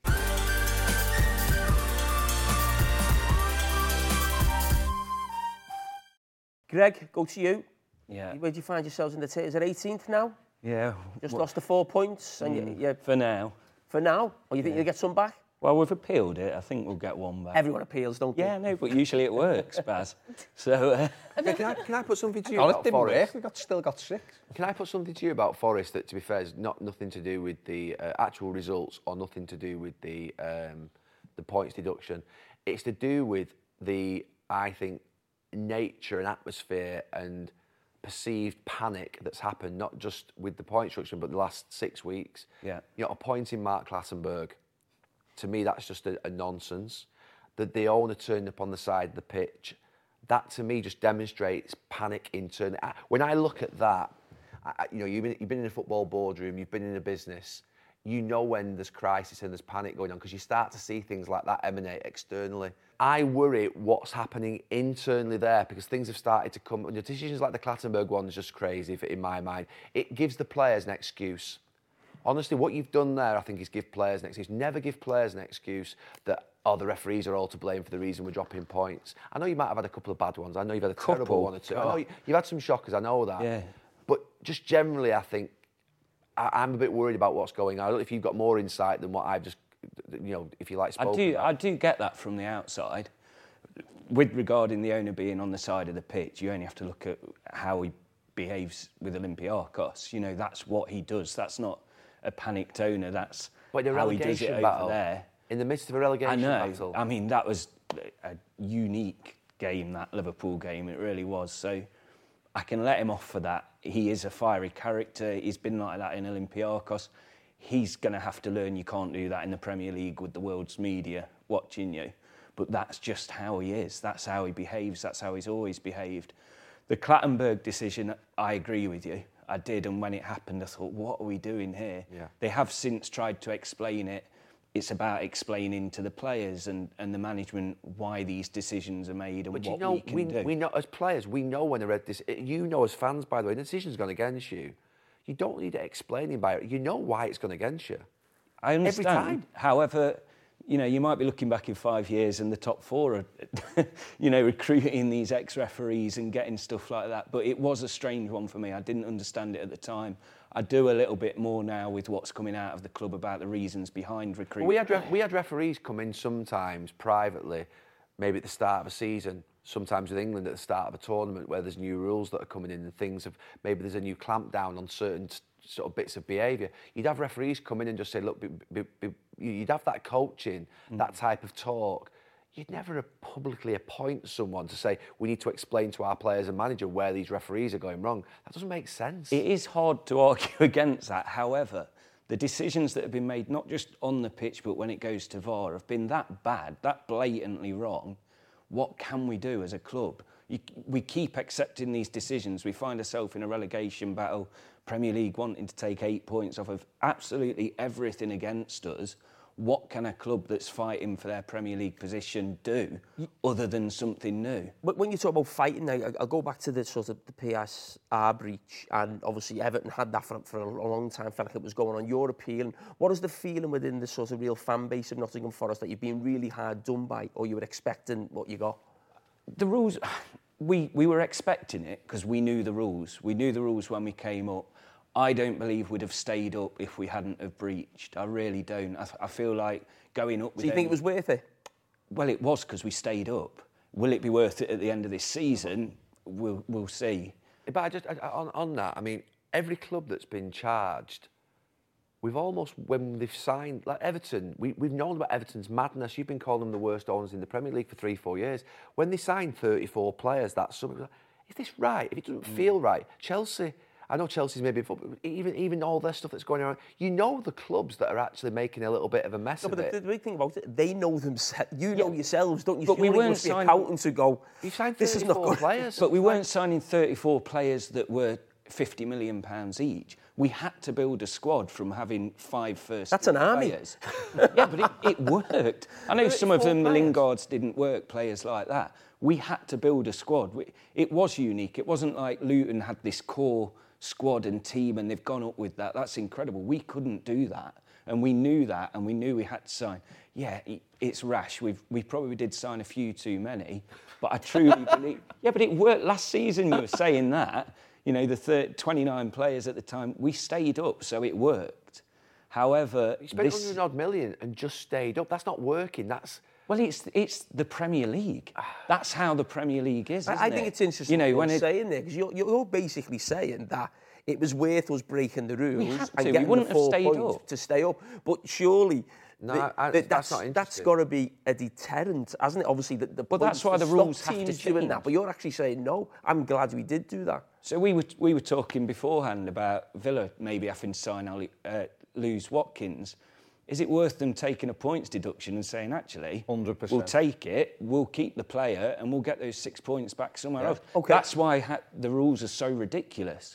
S3: Greg, go to you.
S13: Yeah.
S3: Where do you find yourselves in the table? Is it eighteenth now?
S13: Yeah.
S3: Just
S13: what?
S3: lost the four points, and mm, you, you,
S13: for now.
S3: For now, or you think yeah. you'll get some back?
S13: Well, we've appealed it. I think we'll get one back.
S3: Everyone appeals, don't they?
S13: Yeah, no, but usually it works, Baz. So, uh,
S2: Okay, can, I, can I put something to you
S8: Oh, it
S2: about
S8: didn't
S2: Forest?
S8: work. We got still got six.
S2: Can I put something to you about Forest that, to be fair, is not nothing to do with the uh, actual results or nothing to do with the um, the points deduction? It's to do with the, I think, nature and atmosphere and perceived panic that's happened, not just with the point deduction, but the last six weeks.
S13: Yeah.
S2: You know, appointing Mark Clattenburg, to me, that's just a, a nonsense. That the owner turned up on the side of the pitch, that to me just demonstrates panic internally. When I look at that, I, you know, you've been, you've been in a football boardroom, you've been in a business, you know when there's crisis and there's panic going on because you start to see things like that emanate externally. I worry what's happening internally there because things have started to come. The decisions like the Clattenburg one is just crazy in my mind. It gives the players an excuse. Honestly, what you've done there, I think, is give players an excuse. Never give players an excuse that, oh, the referees are all to blame for the reason we're dropping points. I know you might have had a couple of bad ones. I know you've had a
S13: Couple?
S2: terrible one or two. I know
S13: God.
S2: you, you've had some shockers, I know that.
S13: Yeah.
S2: But just generally, I think, I, I'm a bit worried about what's going on. I don't know if you've got more insight than what I've just, you know, if you like, spoken
S13: I do,
S2: about.
S13: I do get that from the outside. With regarding the owner being on the side of the pitch, you only have to look at how he behaves with Olympiacos. You know, that's what he does. That's not a panicked owner. That's
S2: But the
S13: how he does it
S2: relegation
S13: over
S2: battle,
S13: there.
S2: in the midst of a relegation
S13: I know.
S2: battle.
S13: I mean, that was a unique game, that Liverpool game. It really was. So I can let him off for that. He is a fiery character. He's been like that in Olympiacos. He's going to have to learn you can't do that in the Premier League with the world's media watching you. But that's just how he is. That's how he behaves. That's how he's always behaved. The Clattenburg decision, I agree with you. I did, and when it happened, I thought, what are we doing here?
S2: Yeah.
S13: They have since tried to explain it. It's about explaining to the players and, and the management why these decisions are made and
S2: But
S13: what
S2: you know,
S13: we can
S2: we,
S13: do.
S2: we know as players, we know when a red this. You know, as fans, by the way, the decision's gone against you. You don't need it explaining by it. You know why it's gone against you.
S13: I understand.
S2: Every time.
S13: However, you know, you might be looking back in five years and the top four are, you know, recruiting these ex-referees and getting stuff like that. But it was a strange one for me. I didn't understand it at the time. I do a little bit more now with what's coming out of the club about the reasons behind recruitment.
S2: We had, ref- we had referees come in sometimes privately, maybe at the start of a season, sometimes with England at the start of a tournament where there's new rules that are coming in and things of, maybe there's a new clampdown on certain t- sort of bits of behaviour. You'd have referees come in and just say, look, be, be, be, you'd have that coaching, mm. that type of talk. You'd never publicly appoint someone to say, we need to explain to our players and manager where these referees are going wrong. That doesn't make sense.
S13: It is hard to argue against that. However, the decisions that have been made, not just on the pitch, but when it goes to V A R, have been that bad, that blatantly wrong. What can we do as a club? You, we keep accepting these decisions. We find ourselves in a relegation battle, Premier League wanting to take eight points off of absolutely everything against us. What can a club that's fighting for their Premier League position do other than something new?
S3: When you talk about fighting now, I'll go back to the sort of the P S R breach, and obviously Everton had that for, for a long time, felt like it was going on. You're appealing. What is the feeling within the sort of real fan base of Nottingham Forest that you've been really hard done by, or you were expecting what you got?
S13: The rules, we, we were expecting it because we knew the rules. We knew the rules when we came up. I don't believe we'd have stayed up if we hadn't have breached. I really don't. I, I feel like going up with...
S3: So you think it was worth it?
S13: Well, it was because we stayed up. Will it be worth it at the end of this season? We'll, we'll see.
S2: But I just, I, on, on that, I mean, every club that's been charged, we've almost, when they've signed, like Everton, we, we've known about Everton's madness. You've been calling them the worst owners in the Premier League for three, four years. When they signed thirty-four players, that's something, is this right? If it doesn't mm. feel right, Chelsea... I know Chelsea's maybe, even even all this stuff that's going on. You know the clubs that are actually making a little bit of a mess
S3: no,
S2: of
S3: but
S2: it.
S3: The, the big thing about it, they know themselves. You know yeah. yourselves, don't you?
S13: But
S3: Surely
S13: we weren't
S3: you must be
S13: signing,
S3: accounting to go.
S2: You signed
S3: this is not good.
S2: players.
S13: But we weren't signing thirty-four players that were fifty million pounds each. We had to build a squad from having five first.
S3: That's an army.
S13: Players. Yeah, but it, it worked. I know some of them, the Lingards, didn't work. Players like that. We had to build a squad. It was unique. It wasn't like Luton had this core squad and team and they've gone up with that. That's incredible. We couldn't do that, and we knew that, and we knew we had to sign. Yeah, it's rash. We've we probably did sign a few too many, but I truly believe. Yeah, but it worked last season. You were saying that. You know, the thirty, twenty-nine players at the time. We stayed up, so it worked. However,
S2: You spent
S13: this,
S2: one hundred odd million and just stayed up. That's not working. That's
S13: well, it's it's the Premier League. That's how the Premier League is. Isn't
S3: I, I think
S13: it?
S3: it's interesting
S13: You know,
S3: what
S13: when
S3: you're
S13: it,
S3: saying there, because you're, you're basically saying that it was worth us breaking the rules
S13: had to.
S3: and
S13: We
S3: getting
S13: wouldn't
S3: the
S13: have
S3: four
S13: stayed
S3: points
S13: up.
S3: to stay up. But surely
S2: No,
S3: the,
S2: I-
S3: the,
S2: that's
S3: that's
S2: not
S3: that's
S2: interesting.
S3: got to be a deterrent, hasn't it? Obviously, the, the
S13: But that's
S3: points
S13: why
S3: to
S13: the
S3: stop
S13: rules have to
S3: teams doing that.
S13: change.
S3: But you're actually saying no. I'm glad we did do that.
S13: So we were we were talking beforehand about Villa maybe having to sign Ali, uh, lose Watkins. Is it worth them taking a points deduction and saying, actually,
S8: one hundred percent.
S13: we'll take it, we'll keep the player, and we'll get those six points back somewhere
S3: Yeah.
S13: else?
S3: Okay.
S13: That's why ha- the rules are so ridiculous.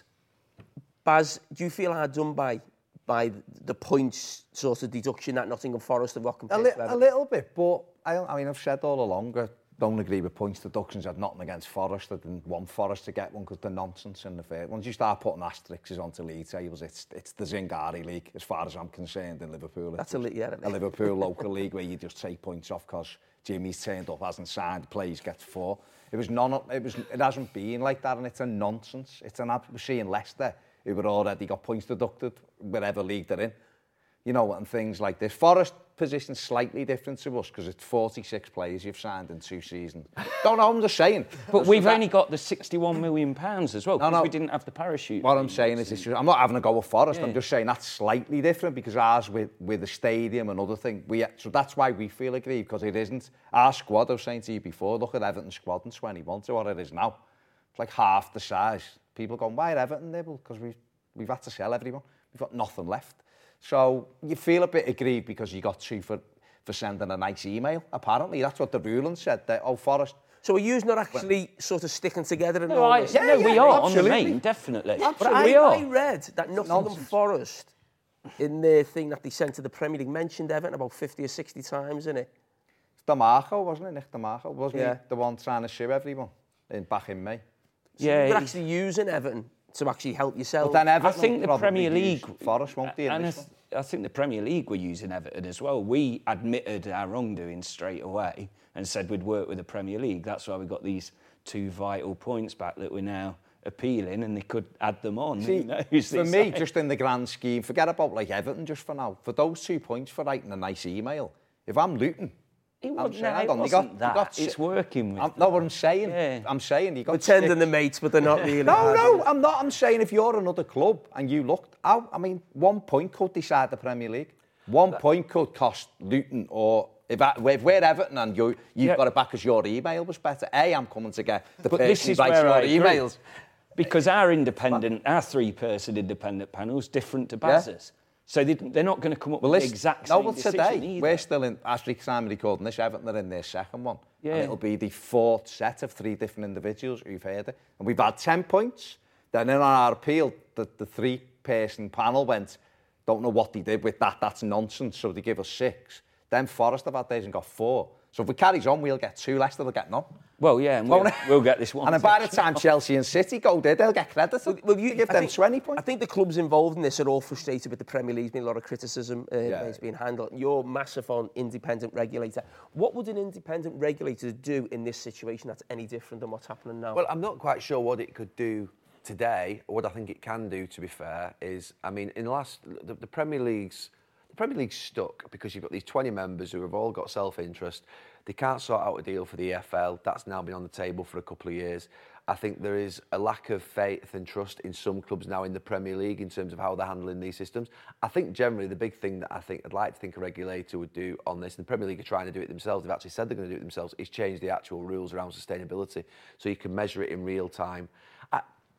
S3: Baz, do you feel hard done by by the points sort of deduction that Nottingham Forest have got
S8: A,
S3: compared
S8: li-
S3: to
S8: a
S3: Everton?
S8: little bit, but I, I mean, I've said all along, I don't agree with points deductions. I had nothing against Forest. I didn't want Forest to get one because they're nonsense in the fair. Once you start putting asterisks onto league tables, it's it's the Zingari League, as far as I'm concerned, in Liverpool. It's
S3: That's a, li- yeah,
S8: a Liverpool local league where you just take points off because Jimmy's turned up, hasn't signed, plays, gets four. It was none. It was. It hasn't been like that, and it's a nonsense. It's an. We're seeing Leicester, who were already got points deducted wherever league they're in. You know, and things like this. Forest position's slightly different to us because it's forty-six players you've signed in two seasons. Don't know, I'm just saying.
S13: But we've only got the sixty-one million pounds as well, because
S8: No, no.
S13: we didn't have the parachute.
S8: What I'm saying is, this, I'm not having a go with Forest.
S13: Yeah.
S8: I'm just saying that's slightly different because ours with with the stadium and other things. We so that's why we feel aggrieved because it isn't our squad. I was saying to you before. Look at Everton's squad in twenty-one to what it is now. It's like half the size. People going, why are Everton nibble? Because we we've had to sell everyone. We've got nothing left. So you feel a bit aggrieved because you got two for for sending a nice email. Apparently, that's what the ruling said. That, oh, Forest.
S3: So are you not actually sort of sticking together and
S13: No,
S3: all
S13: I,
S3: this?
S13: no
S8: yeah,
S13: we
S8: yeah,
S13: are
S8: absolutely.
S13: on the main, definitely.
S3: But I,
S13: we are.
S3: I read that Nottingham
S8: Nonsense.
S3: Forest, in their thing that they sent to the Premier League, mentioned Everton about fifty or sixty times, innit?
S8: DeMarco, wasn't it? Nick DeMarco, wasn't
S3: Yeah.
S8: he the one trying to sue everyone in back in May?
S3: So
S13: Yeah,
S3: you're
S13: he-
S3: actually using Everton to actually help yourself.
S8: But then
S13: I
S8: Everton
S13: think the
S8: will probably
S13: Premier
S8: use
S13: League,
S8: Forest won't they? in
S13: and I,
S8: this
S13: th-
S8: one?
S13: I think the Premier League were using Everton as well. We admitted our wrongdoing straight away and said we'd work with the Premier League. That's why we got these two vital points back that we're now appealing, and they could add them on.
S8: See,
S13: Who knows?
S8: for
S13: They
S8: me,
S13: say.
S8: just in the grand scheme, forget about like Everton just for now. For those two points for writing a nice email, if I'm Luton,
S13: It
S8: I'm
S13: wasn't,
S8: saying,
S13: no,
S8: hang
S13: it
S8: on, you
S13: wasn't
S8: got, you
S13: that.
S8: got
S13: It's
S8: si-
S13: working with
S8: I'm,
S13: them.
S8: no, what I'm saying,
S13: Yeah.
S8: I'm saying you got
S3: Pretending
S8: six.
S3: they're mates, but they're not really.
S8: No, no, I'm not. I'm saying if you're another club and you looked out, I mean, one point could decide the Premier League. One point could cost Luton, or if, I, if we're Everton and you, you've
S13: Yeah.
S8: got it back because your email was better. A, I'm coming to get the
S13: But
S8: person
S13: this is
S8: who writes
S13: where I
S8: your
S13: agree.
S8: emails.
S13: Because our independent, our three-person independent panel is different to Baz's. So they, they're not going to come up
S8: Well,
S13: with
S8: this,
S13: the exact
S8: no,
S13: same
S8: well,
S13: decision
S8: today,
S13: either.
S8: we're still in, as we time recording this, Everton are in their second one.
S13: Yeah.
S8: And it'll be the fourth set of three different individuals who've heard it. And we've had ten points. Then in our appeal, the, the three-person panel went, don't know what they did with that, that's nonsense, so they give us six. Then Forest have had theirs and got four. So if we carries on, we'll get two, Leicester will get none.
S13: Well, yeah, and we'll,
S8: Won't it?
S13: we'll get this one.
S8: And then by the time Chelsea and City go there, they'll get credit.
S3: Well, well, you,
S8: give
S3: I
S8: them
S3: think,
S8: twenty points.
S3: I think the clubs involved in this are all frustrated with the Premier League. There's been a lot of criticism uh,
S8: Yeah.
S3: it's being handled. You're massive on independent regulator. What would an independent regulator do in this situation that's any different than what's happening now?
S2: Well, I'm not quite sure what it could do today, or what I think it can do, to be fair, is, I mean, in the last, the, the Premier League's, the Premier League's stuck because you've got these twenty members who have all got self-interest. They can't sort out a deal for the E F L. That's now been on the table for a couple of years. I think there is a lack of faith and trust in some clubs now in the Premier League in terms of how they're handling these systems. I think generally the big thing that I think I'd like to think a regulator would do on this, and the Premier League are trying to do it themselves, they've actually said they're going to do it themselves, is change the actual rules around sustainability so you can measure it in real time. I,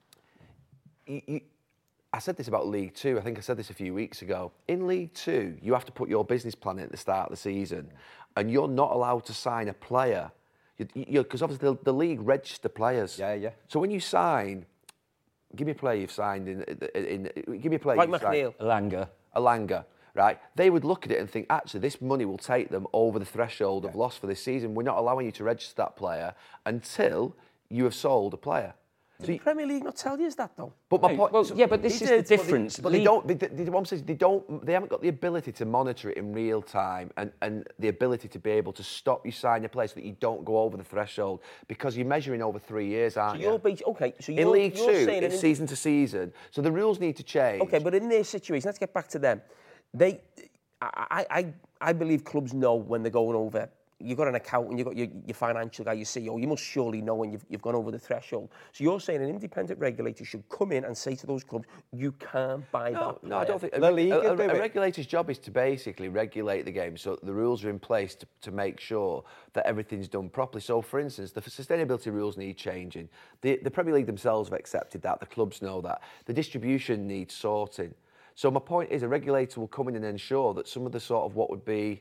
S2: you, you, I said this about League Two. I think I said this a few weeks ago. In League Two, you have to put your business plan in at the start of the season, and you're not allowed to sign a player. Because obviously the, the league register players.
S8: Yeah, yeah.
S2: So when you sign, give me a player you've signed in. in, in give me a player.
S3: Like
S2: you've signed.
S3: McNeil.
S13: Alanga.
S2: Alanga, right? They would look at it and think, actually, this money will take them over the threshold of loss for this season. We're not allowing you to register that player until you have sold a player.
S3: Did the Premier League not tell you that though?
S2: But my
S13: No,
S2: point,
S13: well,
S2: so-
S13: yeah, but this
S2: They
S13: is the
S2: did, but they-
S13: difference.
S2: But they,
S13: League-
S2: don't. They, they, what I'm saying is they don't. They haven't got the ability to monitor it in real time, and, and the ability to be able to stop you signing a player so that you don't go over the threshold, because you're measuring over three years, aren't
S3: So
S2: you?
S3: you're bas- okay. So
S2: in
S3: you're,
S2: League
S3: you're
S2: Two,
S3: saying
S2: it's
S3: in-
S2: season to season, so the rules need to change.
S3: Okay, but in their situation, let's get back to them. they, I, I, I believe clubs know when they're going over. You've got an account and you've got your, your financial guy, your C E O, you must surely know when you've, you've gone over the threshold. So you're saying an independent regulator should come in and say to those clubs, you can't buy
S2: no,
S3: that.
S2: No, I don't think...
S8: The
S2: a,
S8: league
S2: a, a,
S8: do
S2: a
S8: it.
S2: regulator's job is to basically regulate the game so the rules are in place to, to make sure that everything's done properly. So, for instance, the sustainability rules need changing. The, the Premier League themselves have accepted that. The clubs know that. The distribution needs sorting. So my point is a regulator will come in and ensure that some of the sort of what would be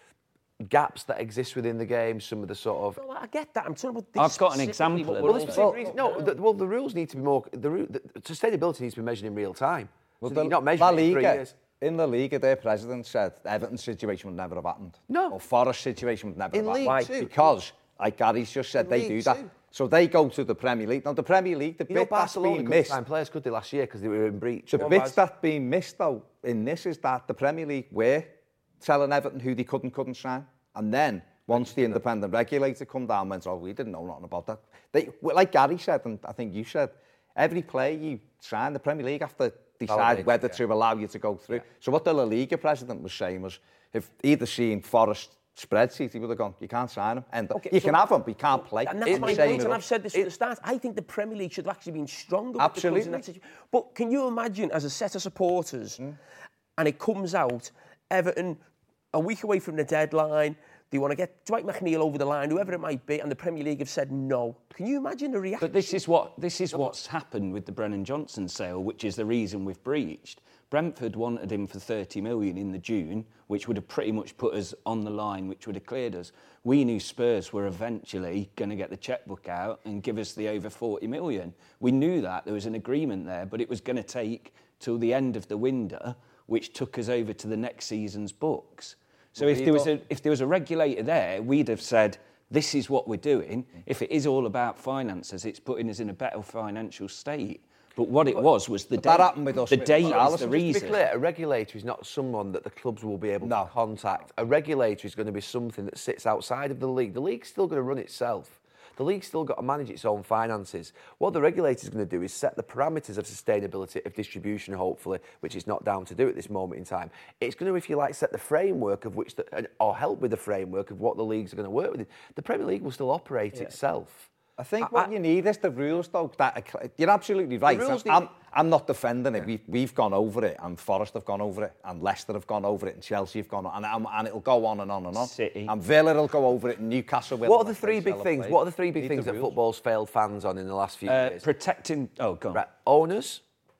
S2: gaps that exist within the game, some of the sort of...
S3: No, I get that. I'm talking about this.
S13: I've got an
S3: specifically,
S13: example
S3: but
S13: of
S3: we're
S2: Well,
S13: this.
S2: the specific reason, no, the, well, the rules need to be more... The, ru- the sustainability needs to be measured in real time.
S8: Well,
S2: So
S8: the,
S2: that you're not
S8: La
S2: measuring it in three
S8: Liga,
S2: years.
S8: in La Liga, their president said Everton's situation would never have happened.
S2: No.
S8: Or Forest situation would never
S2: In
S8: have
S2: League
S8: happened.
S2: Two.
S8: Because, like Gary's just said,
S2: In
S8: they
S2: League
S8: do that.
S2: Two.
S8: So they go to the Premier League. Now, the Premier League, the
S2: You know,
S8: bit that's
S2: Barcelona
S8: been
S2: couldn't
S8: missed...
S2: sign players, could they, last year, because they were in breach?
S8: The
S2: One
S8: bits
S2: was-
S8: that's been missed, though, in this is that the Premier League were telling Everton who they could and couldn't sign. And then, once the independent regulator come down and went, oh, we didn't know nothing about that. They, like Gary said, and I think you said, every player you sign, the Premier League have to decide
S2: Validate,
S8: whether
S2: yeah.
S8: to allow you to go through. So what the La Liga president was saying was, if he'd have seen Forest spreadsheet, he would have gone, you can't sign him. And
S3: Okay,
S8: you
S3: so-
S8: can have him, but you can't play.
S3: And that's
S8: It's
S3: my
S8: the same
S3: point, and
S8: with
S3: I've
S8: us.
S3: said this from
S8: It-
S3: the start. I think the Premier League should have actually been stronger
S8: Absolutely.
S3: with the clubs in that situation. But can you imagine, as a set of supporters,
S8: Mm.
S3: and it comes out, Everton, a week away from the deadline, they want to get Dwight McNeil over the line, whoever it might be, and the Premier League have said no. Can you imagine the reaction?
S13: But this is what this is what's happened with the Brennan Johnson sale, which is the reason we've breached. Brentford wanted him for thirty million in the June, which would have pretty much put us on the line, which would have cleared us. We knew Spurs were eventually going to get the chequebook out and give us the over forty million. We knew that there was an agreement there, but it was going to take till the end of the window, which took us over to the next season's books. So if there was a if there was a regulator there, we'd have said, this is what we're doing. If it is all about finances, it's putting us in a better financial state. But what it was was the
S8: But
S13: date.
S8: that happened with us
S13: the
S8: with
S13: date is
S8: Richarlison.
S13: the
S8: To be
S2: To be
S13: reason.
S2: clear, a regulator is not someone that the clubs will be able to contact. A regulator is going to be something that sits outside of the league. The league's still going to run itself. The league's still got to manage its own finances. What the regulator is going to do is set the parameters of sustainability, of distribution, hopefully, which it's not down to do at this moment in time. It's going to, if you like, set the framework of which, the, or help with the framework of what the leagues are going to work with. The Premier League will still operate
S8: Yeah.
S2: itself.
S8: I think what you need is the rules, though. That you're absolutely right.
S2: rules
S8: I'm,
S2: need-
S8: I'm not defending it. We've, we've gone over it, and Forest have gone over it, and Leicester have gone over it, and Chelsea have gone, and, and, and it'll go on and on and on.
S13: City.
S8: And Villa will go over it, and Newcastle will.
S2: What are the
S8: if
S2: three
S8: they
S2: big
S8: sell a
S2: things?
S8: player.
S2: What are the three big
S8: Need
S2: things
S8: the
S2: that
S8: rules.
S2: football's failed fans on in the last few
S13: Uh,
S2: years?
S13: protecting. Oh, go on.
S2: Right. Owners,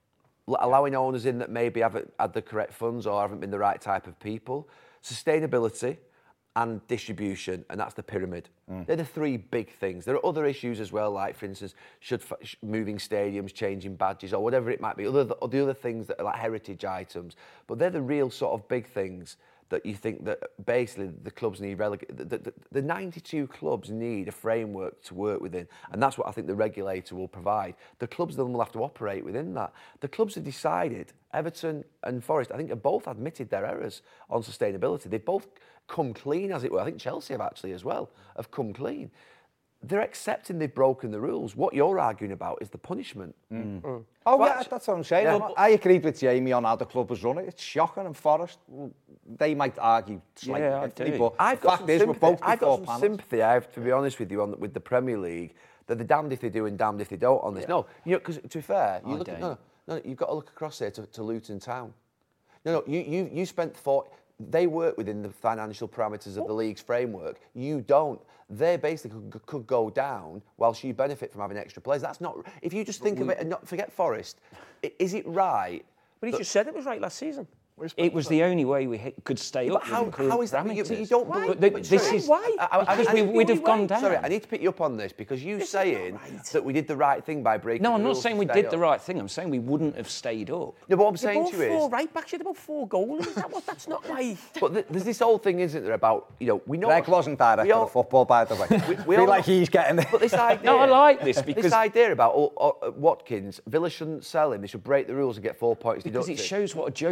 S2: l- allowing owners in that maybe haven't had the correct funds or haven't been the right type of people. Sustainability and distribution, and that's the pyramid.
S8: Mm.
S2: They're the three big things. There are other issues as well, like, for instance, should f- sh- moving stadiums, changing badges, or whatever it might be, other the other things that are like heritage items. But they're the real sort of big things that you think that basically the clubs need relegate. The, the, the ninety-two clubs need a framework to work within, and that's what I think the regulator will provide. The clubs then will have to operate within that. The clubs have decided, Everton and Forest, I think have both admitted their errors on sustainability. They've both come clean, as it were. I think Chelsea have actually as well, have come clean. They're accepting they've broken the rules. What you're arguing about is the punishment.
S8: Mm.
S2: Mm.
S8: Oh,
S2: But
S8: yeah,
S2: actu-
S8: that's what I'm saying.
S2: Yeah,
S8: I-
S2: but-
S8: I agreed with Jamie on how the club was running. It's shocking, and Forest, well, they might argue slightly
S13: Yeah, I
S8: differently,
S13: do.
S8: but
S2: I've
S8: the
S2: got
S8: fact
S2: some
S8: is we're
S2: sympathy.
S8: both
S2: I've
S8: before
S2: got some
S8: panels.
S2: sympathy, I have to be honest with you, on the, with the Premier League, that they're damned if they do and damned if they don't on this. No, you know, because to be fair, you
S13: I
S2: look at,
S13: don't.
S2: no, no, no, you've got to look across here to, to Luton Town. No, no, you, you, you spent four. They work within the financial parameters of the league's framework. You don't. They basically could, could go down whilst you benefit from having extra players. That's not. If you just think of it and not forget Forest, i- is it right?
S3: But he
S2: that-
S3: just said it was right last season.
S13: It was the only way we hit, could stay
S2: But
S13: up.
S2: how,
S13: with the current
S2: how is that? But you, but you
S13: parameters.
S2: don't
S3: Why?
S2: believe.
S13: But
S2: but
S13: this
S2: sorry,
S13: is-
S3: Why?
S2: I- I- I-
S13: Because
S2: I-
S13: we
S2: I-
S13: would have
S2: you
S13: gone
S2: right.
S13: down.
S2: Sorry, I need to pick you up on this because you
S3: This is
S2: saying
S3: not right.
S2: that we did the right thing by breaking.
S13: No,
S2: the
S13: I'm not
S2: rules
S13: saying
S2: to
S13: we
S2: stay
S13: did the
S2: up.
S13: right thing. I'm saying we wouldn't have stayed up.
S2: No, but what I'm
S3: You
S2: saying
S3: bought
S2: to you
S3: four
S2: is,
S3: right backs, you had about four goals. Is that what? That's not right.
S2: but th- there's this whole thing, isn't there, about you know we know.
S8: Greg wasn't director
S2: we all-
S8: of football, by the way.
S2: We, we
S8: feel
S2: all
S8: like
S2: know-
S8: he's getting it.
S2: But this idea.
S13: No, I like this
S2: this
S13: because
S2: idea about oh, oh, Watkins, Villa shouldn't sell him. They should break the rules and get four points
S13: because
S2: deducted.
S13: it shows what a joke the rules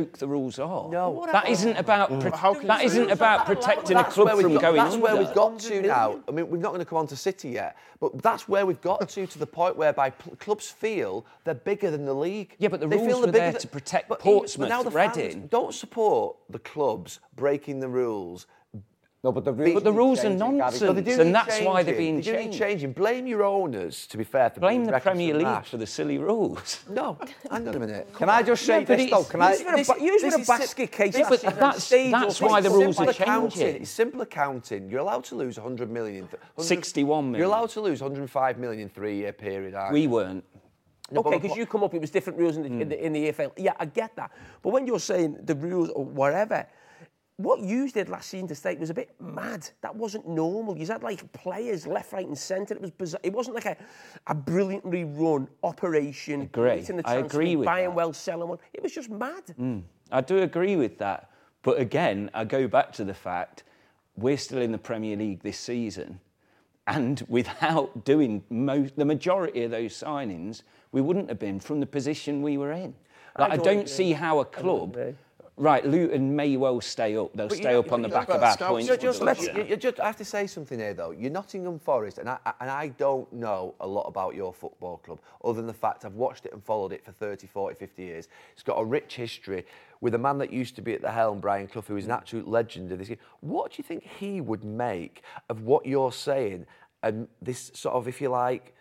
S13: rules are.
S2: No.
S13: That isn't about pro-
S2: How can
S13: that
S2: you-
S13: isn't about protecting a
S2: That's
S13: club
S2: where we've
S13: from
S2: got-
S13: going
S2: That's
S13: under.
S2: where we've got to now. I mean, we're not going to come on to City yet, but that's where we've got to, to the point whereby pl- clubs feel they're bigger than the league.
S13: Yeah, but the
S2: They
S13: rules
S2: feel
S13: were
S2: they're bigger
S13: there
S2: than-
S13: to protect
S2: but even- but
S13: Portsmouth,
S2: now the fans
S13: Reading.
S2: don't support the clubs breaking the rules.
S8: No, but the
S2: rules,
S13: But the rules are nonsense, and that's why they're being
S2: they do need
S13: changed.
S2: changing. Blame your owners, to be fair. For
S13: Blame
S2: being
S13: the
S2: reckless
S13: Premier
S2: and
S13: League
S2: rash.
S13: for the silly rules.
S2: No, hang on a minute.
S8: Can I just say
S13: Yeah, but
S8: this though?
S13: it's-
S8: Can I?
S13: this-
S3: Use a, use
S2: this
S3: a
S2: is
S3: basket
S2: sim-
S3: case.
S2: this
S13: but
S2: is
S13: that's-
S2: stage
S13: that's
S2: or
S13: why the
S2: something.
S13: rules are
S2: Simple accounting.
S13: changing.
S2: It's simple accounting. You're allowed to lose one hundred million. one hundred
S13: sixty-one million.
S2: You're allowed to lose one hundred five million in three-year period. aren't
S13: We
S2: you?
S13: weren't.
S2: No,
S3: Okay,
S2: but-
S3: because you come up, it was different rules in the, in, the, in the E F L. Yeah, I get that. But when you're saying the rules or whatever, what you did last season to State was a bit mad. That wasn't normal. You had like players left, right, and centre. It was bizarre. It wasn't like a, a brilliantly run operation.
S13: Agree.
S3: In the
S13: I agree with
S3: buying
S13: that.
S3: well, selling well. It was just mad.
S13: Mm, I do agree with that. But again, I go back to the fact we're still in the Premier League this season, and without doing most, the majority of those signings, we wouldn't have been from the position we were in. Like, I
S3: don't
S13: don't,
S3: agree.
S13: see how a
S3: I don't
S13: club.
S3: agree.
S13: Right, Luton may well stay up. They'll
S2: But you
S13: stay
S2: know-
S13: up on the
S2: you-
S13: back
S2: but
S13: of our
S2: Scouts-
S13: points.
S2: ju- Just, let's,
S13: production.
S2: you, you just, I have to say something here, though. You're Nottingham Forest, and I, and I don't know a lot about your football club, other than the fact I've watched it and followed it for thirty, forty, fifty years. It's got a rich history with a man that used to be at the helm, Brian Clough, who is an absolute legend of this game. What do you think he would make of what you're saying and this sort of, if you like,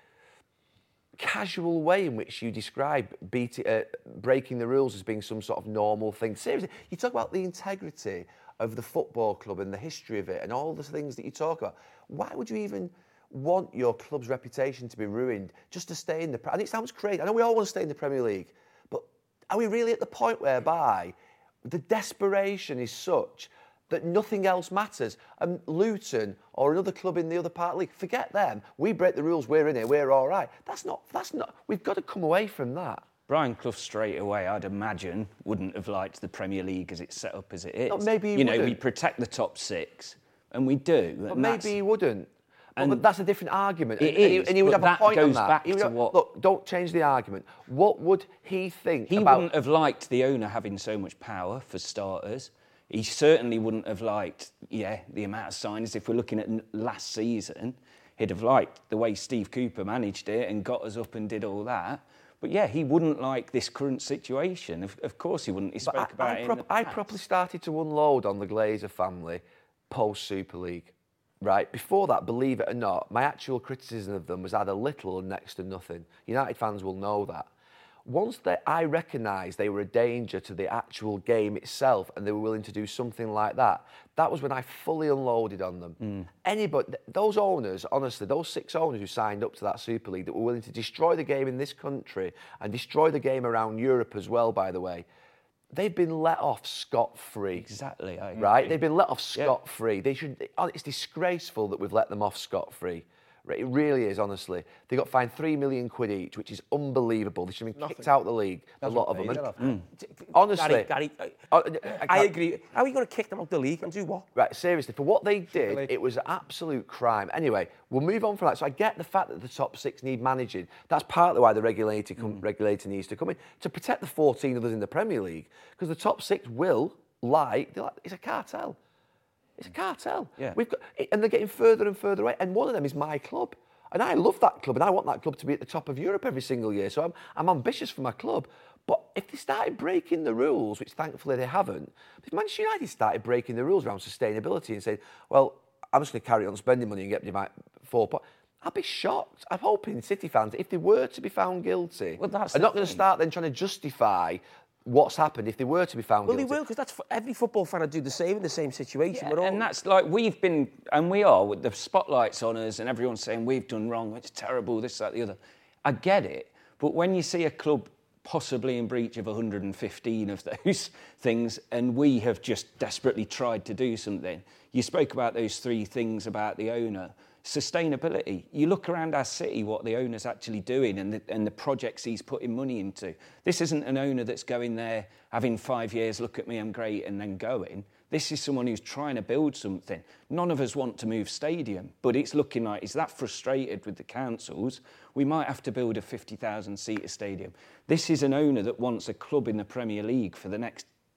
S2: casual way in which you describe beat, uh, breaking the rules as being some sort of normal thing? Seriously, you talk about the integrity of the football club and the history of it and all the things that you talk about. Why would you even want your club's reputation to be ruined just to stay in the... And it sounds crazy. I know we all want to stay in the Premier League, but are we really at the point whereby the desperation is such that nothing else matters? And Luton or another club in the other part of the league, forget them. We break the rules, we're in it, we're all right. That's not, that's not, we've got to come away from that.
S13: Brian Clough straight away, I'd imagine, wouldn't have liked the Premier League as it's set up as it is.
S2: No, maybe he
S13: You know,
S2: wouldn't.
S13: we protect the top six, and we do.
S2: But
S13: and
S2: maybe
S13: that's-
S2: he wouldn't. Well,
S13: and
S2: but that's a different argument.
S13: it
S2: and, and he,
S13: is,
S2: and he would
S13: but
S2: have a
S13: that
S2: point on
S13: goes
S2: that.
S13: back
S2: He would
S13: to
S2: have-
S13: what-
S2: Look, don't change the argument. What would he think
S13: He
S2: about...
S13: wouldn't have liked the owner having so much power, for starters. He certainly wouldn't have liked, yeah, the amount of signings. If we're looking at n- last season, he'd have liked the way Steve Cooper managed it and got us up and did all that. But yeah, he wouldn't like this current situation. Of, of course he wouldn't. He spoke
S2: But
S13: about
S2: I, I,
S13: it in
S2: prop-
S13: the
S2: I
S13: past.
S2: properly started to unload on the Glazer family post-Super League. Right, before that, believe it or not, my actual criticism of them was either little or next to nothing. United fans will know that. Once they, I recognised they were a danger to the actual game itself and they were willing to do something like that, that was when I fully unloaded on them.
S13: Mm.
S2: Anybody, those owners, honestly, those six owners who signed up to that Super League that were willing to destroy the game in this country and destroy the game around Europe as well, by the way, they've been let off scot-free.
S13: Exactly, I
S2: Right?
S13: agree.
S2: They've been let off
S13: Yeah.
S2: scot-free. They should. It's disgraceful that we've let them off scot-free. Right? It really is, honestly. They got fined three million quid each, which is unbelievable. They should have been kicked out of the league, a lot of them. And honestly,
S3: Gary, Gary, I,
S2: uh,
S3: I agree. How are you going to kick them out of the league and do what?
S2: Right, seriously, for what they did, it was an absolute crime. Anyway, we'll move on from that. So I get the fact that the top six need managing. That's partly why the regulator, com- regulator needs to come in, to protect the fourteen others in the Premier League, because the top six will lie. They're like, it's a cartel. It's a cartel.
S13: Yeah.
S2: We've got, and they're getting further and further away. And one of them is my club. And I love that club, and I want that club to be at the top of Europe every single year. So I'm, I'm ambitious for my club. But if they started breaking the rules, which thankfully they haven't, if Manchester United started breaking the rules around sustainability and saying, well, I'm just going to carry on spending money and get my four points, I'd be shocked. I'm hoping City fans, if they were to be found guilty,
S13: Well, that's
S2: are
S13: the
S2: not going to
S13: thing.
S2: start then trying to justify what's happened if they were to be found
S3: Well,
S2: guilty.
S3: they will, because that's every football fan would do the same in the same situation.
S13: Yeah,
S3: We're all,
S13: and that's like we've been, and we are, with the spotlights on us and everyone's saying we've done wrong, it's terrible, this, that, the other. I get it, but when you see a club possibly in breach of one hundred fifteen of those things and we have just desperately tried to do something, you spoke about those three things about the owner. Sustainability. You look around our city, what the owner's actually doing and the, and the projects he's putting money into. This isn't an owner that's going there, having five years, look at me, I'm great, and then going. This is someone who's trying to build something. None of us want to move stadium, but it's looking like he's that frustrated with the councils, we might have to build a fifty thousand seater stadium. This is an owner that wants a club in the Premier League for the next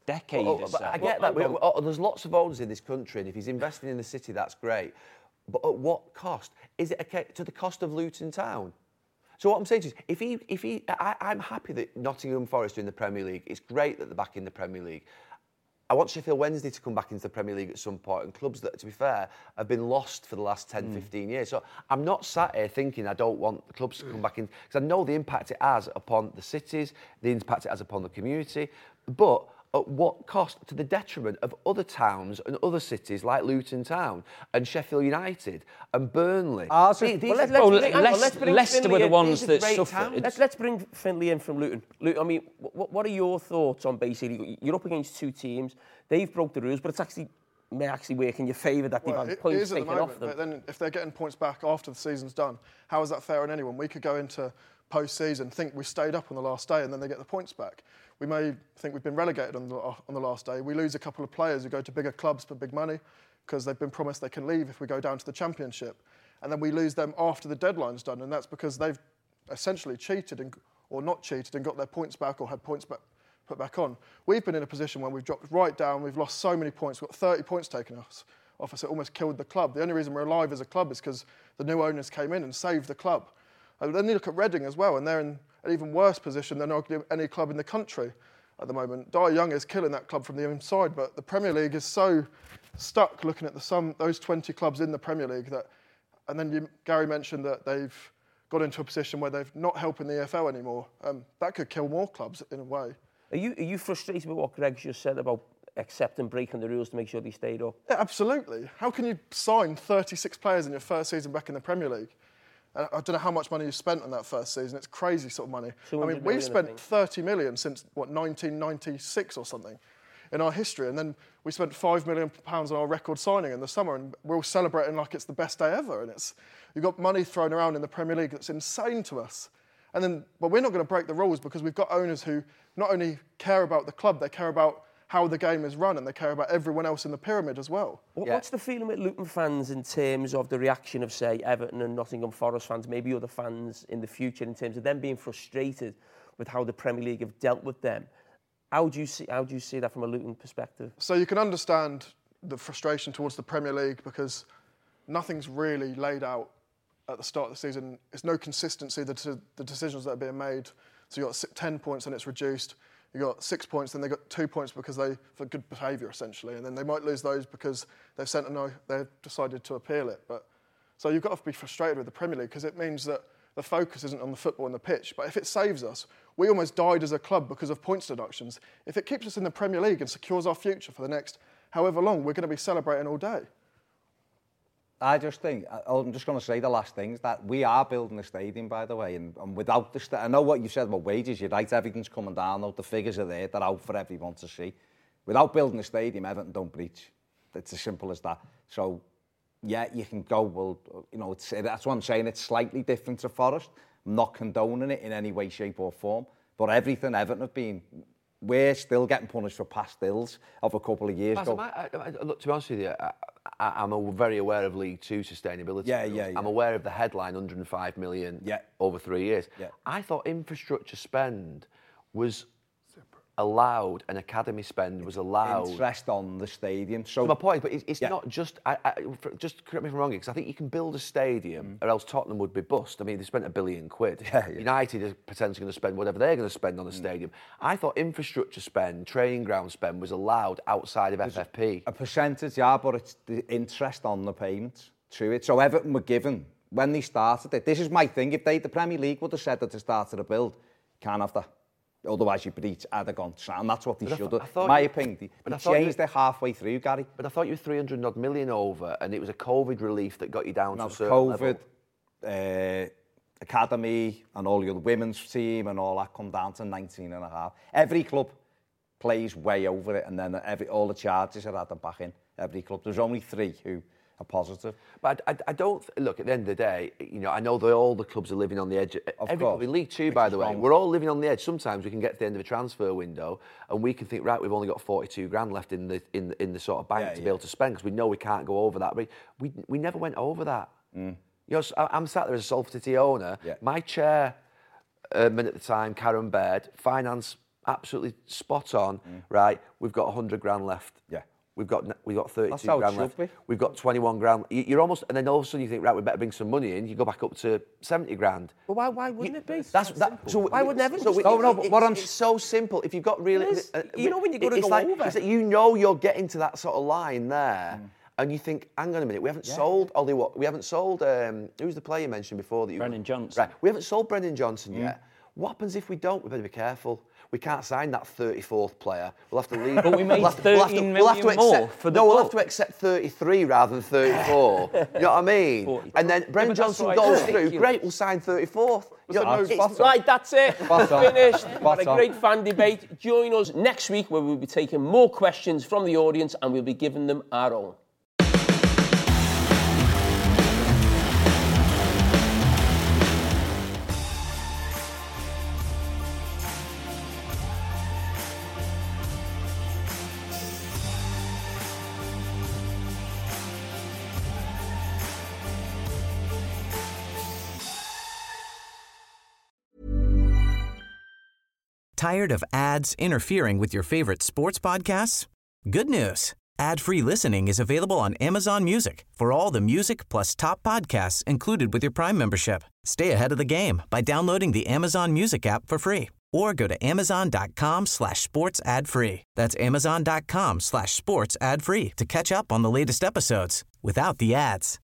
S13: decade
S2: Oh,
S13: or
S2: oh,
S13: so.
S2: but I get that. We, oh, there's lots of owners in this country, and if he's investing in the city, that's great. But at what cost? Is it a, to the cost of Luton Town? So what I'm saying is, if he, if he, I, I'm happy that Nottingham Forest are in the Premier League. It's great that they're back in the Premier League. I want Sheffield Wednesday to come back into the Premier League at some point, and clubs that, to be fair, have been lost for the last ten, mm. fifteen years. So I'm not sat here thinking I don't want the clubs to come back in, because I know the impact it has upon the cities, the impact it has upon the community, but at what cost? To the detriment of other towns and other cities like Luton Town and Sheffield United and Burnley.
S3: Ah, so, well, let's, let's,
S13: well,
S3: bring,
S13: Leicester,
S3: let's bring
S13: Leicester were the ones that suffered.
S3: Let's, let's bring Finley in from Luton. Luton, I mean, what, what are your thoughts on basically, you're up against two teams, they've broke the rules, but it's actually may actually work in your favour that they've
S14: well,
S3: had
S14: it,
S3: points
S14: it is
S3: taken
S14: at the moment,
S3: off them.
S14: But then if they're getting points back after the season's done, how is that fair on anyone? We could go into post-season, think we stayed up on the last day, and then they get the points back. We may think we've been relegated on the, on the last day. We lose a couple of players who go to bigger clubs for big money because they've been promised they can leave if we go down to the Championship. And then we lose them after the deadline's done, and that's because they've essentially cheated and, or not cheated and got their points back or had points back, put back on. We've been in a position where we've dropped right down, we've lost so many points, we've got thirty points taken off us, it almost killed the club. The only reason we're alive as a club is because the new owners came in and saved the club. And then you look at Reading as well, and they're in an even worse position than any club in the country at the moment. Dai Young is killing that club from the inside, but the Premier League is so stuck looking at the sum, those twenty clubs in the Premier League that, and then you, Gary mentioned that they've got into a position where they're not helping the E F L anymore. Um, that could kill more clubs in a way.
S3: Are you are you frustrated with what Greg's just said about accepting breaking the rules to make sure they stayed up?
S14: Yeah, absolutely. How can you sign thirty-six players in your first season back in the Premier League? I don't know how much money you spent on that first season. It's crazy sort of money. I mean, we've spent thirty million since, what, nineteen ninety-six or something in our history. And then we spent five million pounds on our record signing in the summer, and we're all celebrating like it's the best day ever. And it's, you've got money thrown around in the Premier League that's insane to us. And then, but we're not going to break the rules because we've got owners who not only care about the club, they care about how the game is run, and they care about everyone else in the pyramid as well.
S3: What,
S14: yeah.
S3: What's the feeling with Luton fans in terms of the reaction of, say, Everton and Nottingham Forest fans, maybe other fans in the future, in terms of them being frustrated with how the Premier League have dealt with them? How do you see, how do you see that from a Luton perspective?
S14: So you can understand the frustration towards the Premier League because nothing's really laid out at the start of the season. There's no consistency, the, the decisions that are being made. So you've got ten points and it's reduced. You got six points, then they got two points because they for good behaviour essentially, and then they might lose those because they've sent a no, they've decided to appeal it. But so you've got to be frustrated with the Premier League because it means that the focus isn't on the football and the pitch. But if it saves us, we almost died as a club because of points deductions. If it keeps us in the Premier League and secures our future for the next however long, we're going to be celebrating all day.
S8: I just think, I'm just going to say the last things, that we are building a stadium, by the way, and, and without the... St- I know what you said about wages, you're right, everything's coming down, though, the figures are there, they're out for everyone to see. Without building a stadium, Everton don't breach. It's as simple as that. So, yeah, you can go, well, you know, it's, that's what I'm saying, it's slightly different to Forest. I'm not condoning it in any way, shape or form, but everything Everton have been... We're still getting punished for past ills of a couple of years ago.
S2: I, I, I, look, to be honest with you, I, I, I'm a, very aware of League Two sustainability.
S8: Yeah, yeah, yeah.
S2: I'm aware of the headline, one hundred five million
S8: yeah.
S2: over three years.
S8: Yeah.
S2: I thought infrastructure spend was allowed, and academy spend was allowed.
S8: Interest on the stadium. So
S2: my point, but it's, it's
S8: yeah.
S2: not just. I, I, for, just correct me if I'm wrong, because I think you can build a stadium, mm. or else Tottenham would be bust. I mean, they spent a billion quid.
S8: Yeah, yeah.
S2: United is potentially going to spend whatever they're going to spend on a mm. stadium. I thought infrastructure spend, training ground spend, was allowed outside of There's F F P.
S8: A percentage, yeah, but it's the interest on the payments to it. So Everton were given when they started it. This is my thing. If they, the Premier League would have said at the start of the build, you can't have that. Otherwise, you breach, I'd have gone, and that's what they
S2: but
S8: should
S2: th-
S8: have. My
S2: you,
S8: opinion, they,
S2: but
S8: they changed
S2: you,
S8: it halfway through, Gary.
S2: But I thought you were three hundred odd million over, and it was a COVID relief that got you down
S8: no,
S2: to a certain
S8: COVID,
S2: level.
S8: Uh, academy, and all your women's team, and all that come down to nineteen and a half. Every club plays way over it, and then every all the charges are added back in. Every club. There's only three who are positive.
S2: But I, I, I don't look at the end of the day. You know, I know that all the clubs are living on the edge.
S8: Of
S2: Every
S8: course.
S2: club in League Two, by the way, we're all living on the edge. Sometimes we can get to the end of a transfer window, and we can think, right, we've only got forty-two grand left in the in the, in the sort of bank
S8: yeah,
S2: to
S8: yeah.
S2: be able to spend because we know we can't go over that. But we we never went over that.
S8: Mm.
S2: You know, I'm sat there as a Salford City owner.
S8: Yeah.
S2: My chairman at the time, Karen Baird, finance absolutely spot on, mm. right? We've got one hundred grand left.
S8: Yeah.
S2: We've got we've got thirty-two
S8: That's how it
S2: grand
S8: should
S2: left.
S8: be.
S2: We've got twenty-one grand. You- You're almost, and then all of a sudden you think, right, we better bring some money in. You go back up to seventy grand.
S15: But why, why wouldn't it be?
S2: That's that. So
S15: why would never?
S2: So we,
S8: No, no, but
S2: it's,
S8: what I'm-
S2: it's so simple. If you've got really,
S15: Yes.
S2: uh,
S15: You know when you're gonna
S2: it's
S15: go
S2: like,
S15: over.
S2: It's like you know you're getting to that sort of line there, mm. and you think, hang on a minute, we haven't
S15: Yeah.
S2: sold. Ollie, what? We haven't sold. Um, who's the player you mentioned before that you?
S13: Brennan Johnson.
S2: Right. We haven't sold Brendan Johnson
S13: Mm.
S2: yet. What happens if we don't? We better be careful. We can't sign that thirty-fourth player. We'll have to leave.
S15: But we made
S2: we'll have to, we'll have to,
S15: thirteen
S2: we'll have to
S15: million more
S2: accept,
S15: for the
S2: No, we'll
S15: club.
S2: have to accept thirty-three rather than thirty-four. You know what I mean?
S15: forty.
S2: And then Brendan
S15: but that's
S2: Johnson
S15: what I
S2: goes
S15: think.
S2: through. Great, we'll sign thirty-fourth. You know,
S14: no
S2: it's-
S14: spot on.
S3: Right, that's it.
S8: Spot on.
S3: Finished. We've
S8: Spot
S3: had a
S8: on.
S3: great fan debate. Join us next week where we'll be taking more questions from the audience and we'll be giving them our own.
S1: Tired of ads interfering with your favorite sports podcasts? Good news. Ad-free listening is available on Amazon Music for all the music plus top podcasts included with your Prime membership. Stay ahead of the game by downloading the Amazon Music app for free or go to amazon.com slash sports ad free. That's amazon.com slash sports ad free to catch up on the latest episodes without the ads.